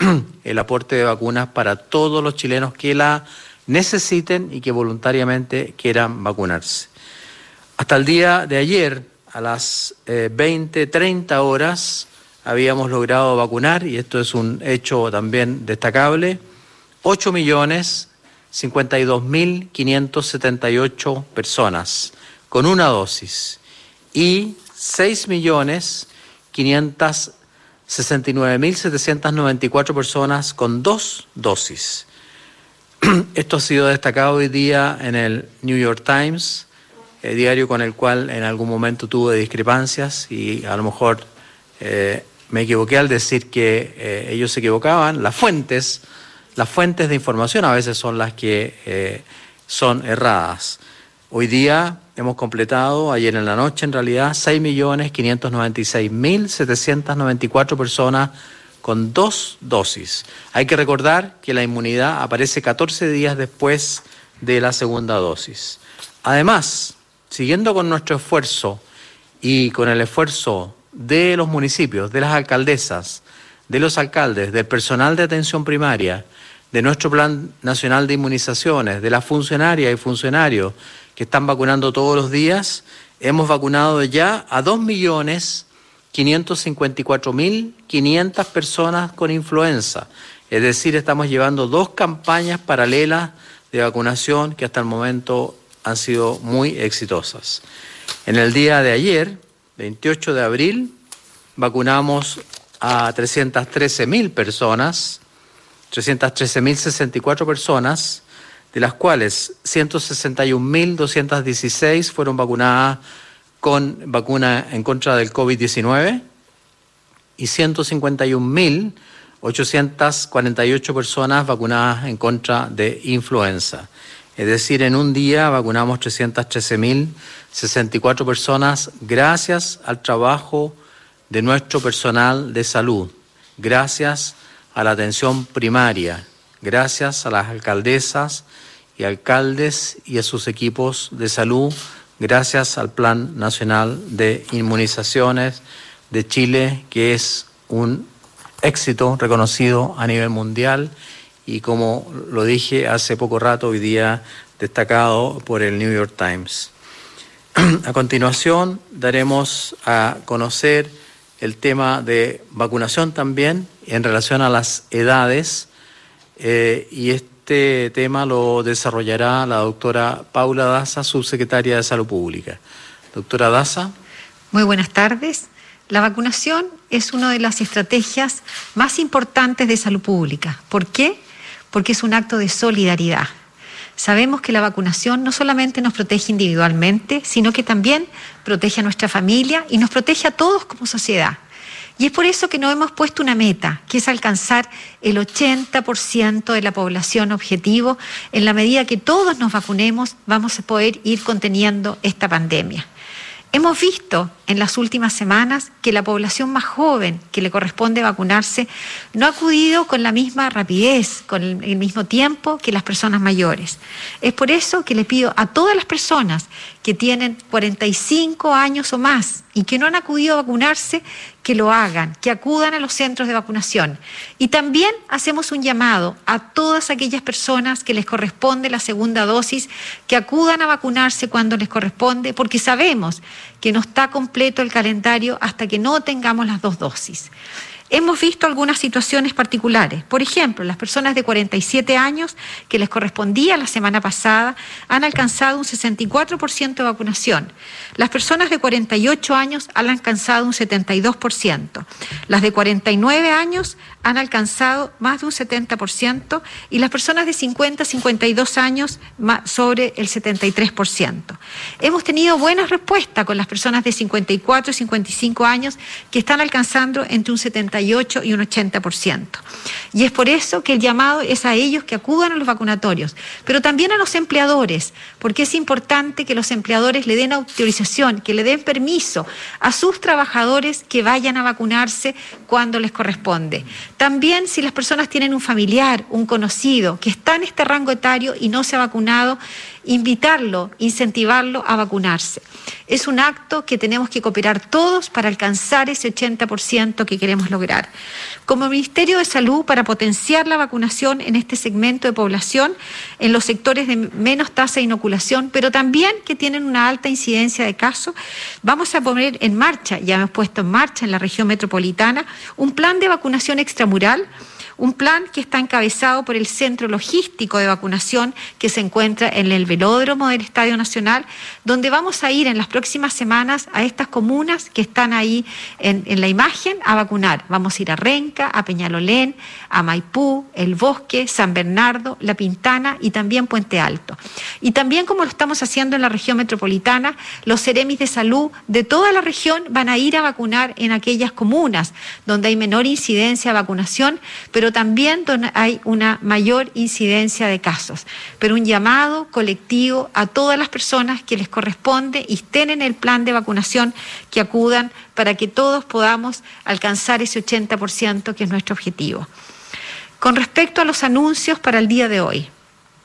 el aporte de vacunas para todos los chilenos que la necesiten y que voluntariamente quieran vacunarse. Hasta el día de ayer, a las eh, veinte treinta horas, habíamos logrado vacunar, y esto es un hecho también destacable, ocho millones cincuenta y dos mil quinientas setenta y ocho personas con una dosis y seis millones quinientas sesenta y nueve mil setecientas noventa y cuatro personas con dos dosis. Esto ha sido destacado hoy día en el New York Times, eh, diario con el cual en algún momento tuve discrepancias, y a lo mejor eh, me equivoqué al decir que eh, ellos se equivocaban. Las fuentes, las fuentes de información a veces son las que eh, son erradas. Hoy día hemos completado, ayer en la noche en realidad, seis millones quinientos noventa y seis mil setecientas noventa y cuatro personas con dos dosis. Hay que recordar que la inmunidad aparece catorce días después de la segunda dosis. Además, siguiendo con nuestro esfuerzo y con el esfuerzo de los municipios, de las alcaldesas, de los alcaldes, del personal de atención primaria, de nuestro Plan Nacional de Inmunizaciones, de las funcionarias y funcionarios que están vacunando todos los días, hemos vacunado ya a dos millones quinientos cincuenta y cuatro mil quinientas personas con influenza. Es decir, estamos llevando dos campañas paralelas de vacunación que hasta el momento han sido muy exitosas. En el día de ayer, veintiocho de abril, vacunamos a trescientas trece mil personas, trescientas trece mil sesenta y cuatro personas, de las cuales ciento sesenta y un mil doscientas dieciséis fueron vacunadas con vacuna en contra del COVID diecinueve y ciento cincuenta y un mil ochocientas cuarenta y ocho personas vacunadas en contra de influenza. Es decir, en un día vacunamos trescientas trece mil sesenta y cuatro personas gracias al trabajo de nuestro personal de salud, gracias a la atención primaria, gracias a las alcaldesas y alcaldes y a sus equipos de salud, gracias al Plan Nacional de Inmunizaciones de Chile, que es un éxito reconocido a nivel mundial y, como lo dije hace poco rato, hoy día destacado por el New York Times. A continuación daremos a conocer el tema de vacunación también en relación a las edades eh, y este tema lo desarrollará la doctora Paula Daza, subsecretaria de Salud Pública. Doctora Daza. Muy buenas tardes. La vacunación es una de las estrategias más importantes de salud pública. ¿Por qué? Porque es un acto de solidaridad. Sabemos que la vacunación no solamente nos protege individualmente, sino que también protege a nuestra familia y nos protege a todos como sociedad. Y es por eso que nos hemos puesto una meta, que es alcanzar el ochenta por ciento de la población objetivo. En la medida que todos nos vacunemos, vamos a poder ir conteniendo esta pandemia. Hemos visto en las últimas semanas que la población más joven que le corresponde vacunarse no ha acudido con la misma rapidez, con el mismo tiempo que las personas mayores. Es por eso que le pido a todas las personas que tienen cuarenta y cinco años o más y que no han acudido a vacunarse, que lo hagan, que acudan a los centros de vacunación. Y también hacemos un llamado a todas aquellas personas que les corresponde la segunda dosis, que acudan a vacunarse cuando les corresponde, porque sabemos que no está completo el calendario hasta que no tengamos las dos dosis. Hemos visto algunas situaciones particulares. Por ejemplo, las personas de cuarenta y siete años que les correspondía la semana pasada han alcanzado un sesenta y cuatro por ciento de vacunación. Las personas de cuarenta y ocho años han alcanzado un setenta y dos por ciento. Las de cuarenta y nueve años han alcanzado más de un setenta por ciento y las personas de cincuenta a cincuenta y dos años más, sobre el setenta y tres por ciento. Hemos tenido buenas respuestas con las personas de cincuenta y cuatro y cincuenta y cinco años que están alcanzando entre un setenta y ocho y un ochenta por ciento. Y es por eso que el llamado es a ellos que acudan a los vacunatorios, pero también a los empleadores, porque es importante que los empleadores le den autorización, que le den permiso a sus trabajadores que vayan a vacunarse cuando les corresponde. También si las personas tienen un familiar, un conocido que está en este rango etario y no se ha vacunado, invitarlo, incentivarlo a vacunarse. Es un acto que tenemos que cooperar todos para alcanzar ese ochenta por ciento que queremos lograr. Como Ministerio de Salud, para potenciar la vacunación en este segmento de población, en los sectores de menos tasa de inoculación, pero también que tienen una alta incidencia de casos, vamos a poner en marcha, ya hemos puesto en marcha en la región metropolitana, un plan de vacunación extramural, un plan que está encabezado por el Centro Logístico de Vacunación que se encuentra en el velódromo del Estadio Nacional, donde vamos a ir en las próximas semanas a estas comunas que están ahí en, en la imagen a vacunar. Vamos a ir a Renca, a Peñalolén, a Maipú, El Bosque, San Bernardo, La Pintana y también Puente Alto. Y también, como lo estamos haciendo en la región metropolitana, los seremis de salud de toda la región van a ir a vacunar en aquellas comunas donde hay menor incidencia de vacunación, pero también donde hay una mayor incidencia de casos. Pero un llamado colectivo a todas las personas que les corresponde y estén en el plan de vacunación que acudan para que todos podamos alcanzar ese ochenta por ciento que es nuestro objetivo. Con respecto a los anuncios para el día de hoy,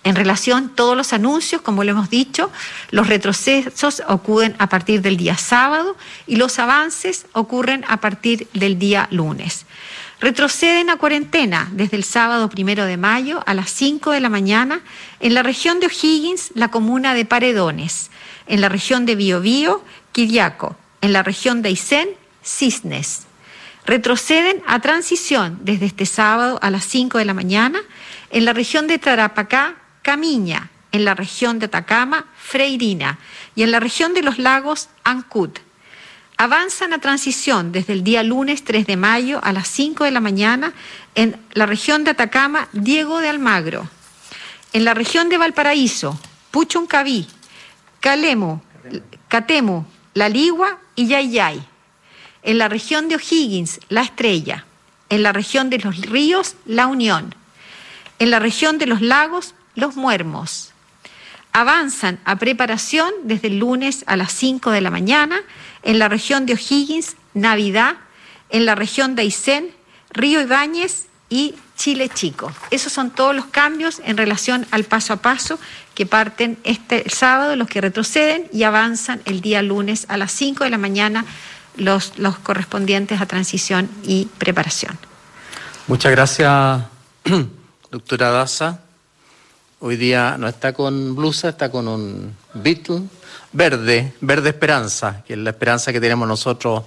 En relación a todos los anuncios, como lo hemos dicho, los retrocesos ocurren a partir del día sábado y los avances ocurren a partir del día lunes. Retroceden a cuarentena desde el sábado primero de mayo a las cinco de la mañana en la región de O'Higgins, la comuna de Paredones, en la región de Biobío, Quillaco, en la región de Aysén, Cisnes. Retroceden a transición desde este sábado a las cinco de la mañana en la región de Tarapacá, Camiña, en la región de Atacama, Freirina, y en la región de los lagos, Ancud. Avanzan a transición desde el día lunes tres de mayo a las cinco de la mañana en la región de Atacama, Diego de Almagro. En la región de Valparaíso, Puchuncaví, Calemu, Catemu, La Ligua y Yayay. En la región de O'Higgins, La Estrella. En la región de los ríos, La Unión. En la región de los lagos, Los Muermos. Avanzan a preparación desde el lunes a las cinco de la mañana en la región de O'Higgins, Navidad, en la región de Aysén, Río Ibáñez y Chile Chico. Esos son todos los cambios en relación al paso a paso que parten este sábado, los que retroceden, y avanzan el día lunes a las cinco de la mañana los, los correspondientes a transición y preparación. Muchas gracias, doctora Daza. Hoy día no está con blusa, está con un Beatle verde, verde esperanza, que es la esperanza que tenemos nosotros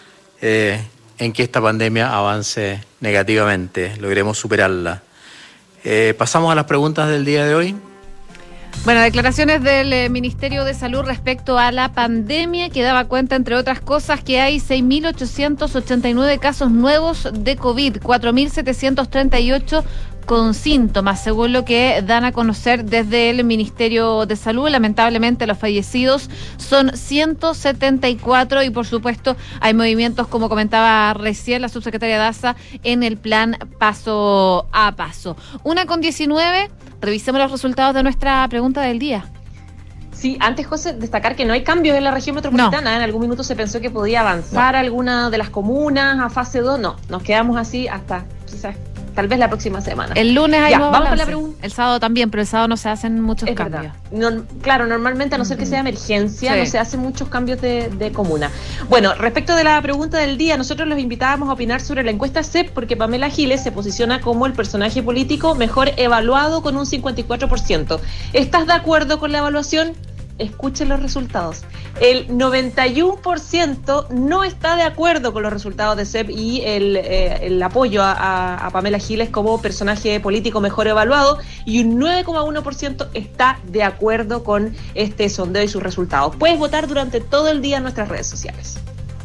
eh, en que esta pandemia avance negativamente, logremos superarla. Eh, pasamos a las preguntas del día de hoy. Bueno, declaraciones del eh, Ministerio de Salud respecto a la pandemia, que daba cuenta, entre otras cosas, que hay seis mil ochocientos ochenta y nueve casos nuevos de COVID, cuatro mil setecientos treinta y ocho con síntomas, según lo que dan a conocer desde el Ministerio de Salud. Lamentablemente los fallecidos son ciento setenta y cuatro y por supuesto hay movimientos, como comentaba recién la subsecretaria Daza, en el plan paso a paso. Una con diecinueve, revisemos los resultados de nuestra pregunta del día. Sí, antes, José, destacar que no hay cambios en la región metropolitana. No. En algún minuto se pensó que podía avanzar no. alguna de las comunas a fase dos. No, nos quedamos así hasta quizás tal vez la próxima semana. El lunes hay ya, nuevo vamos balance. Con la pregunta. El sábado también, pero el sábado no se hacen muchos es cambios. No, claro, normalmente, a no ser que sea emergencia, sí. no se hacen muchos cambios de, de comuna. Bueno, respecto de la pregunta del día, nosotros los invitábamos a opinar sobre la encuesta C E P, porque Pamela Giles se posiciona como el personaje político mejor evaluado con un cincuenta y cuatro por ciento. ¿Estás de acuerdo con la evaluación? Escuchen los resultados. El noventa y uno por ciento no está de acuerdo con los resultados de C E P y el, eh, el apoyo a, a, a Pamela Giles como personaje político mejor evaluado, y un nueve coma uno por ciento está de acuerdo con este sondeo y sus resultados. Puedes votar durante todo el día en nuestras redes sociales.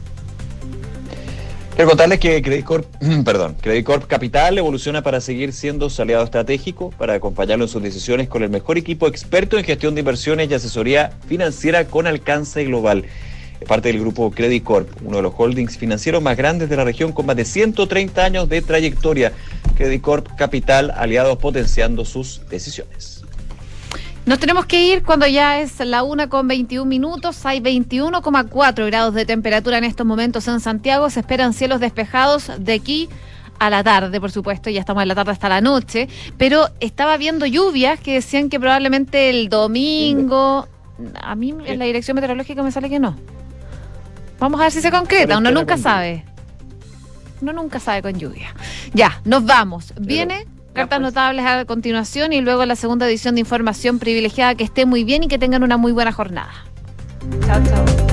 Quiero contarles que Credit Corp, perdón, Credit Corp Capital evoluciona para seguir siendo su aliado estratégico, para acompañarlo en sus decisiones con el mejor equipo experto en gestión de inversiones y asesoría financiera con alcance global. Es parte del grupo Credit Corp, uno de los holdings financieros más grandes de la región, con más de ciento treinta años de trayectoria. Credit Corp Capital, aliados potenciando sus decisiones. Nos tenemos que ir cuando ya es la una con veintiún minutos. Hay veintiuno coma cuatro grados de temperatura en estos momentos en Santiago. Se esperan cielos despejados de aquí a la tarde, por supuesto. Ya estamos en la tarde hasta la noche. Pero estaba viendo lluvias que decían que probablemente el domingo... A mí en la dirección meteorológica me sale que no. Vamos a ver si se concreta. Uno nunca sabe. Uno nunca sabe con lluvia. Ya, nos vamos. Viene... Cartas notables a continuación y luego la segunda edición de Información Privilegiada. Que esté muy bien y que tengan una muy buena jornada. Chao, chao.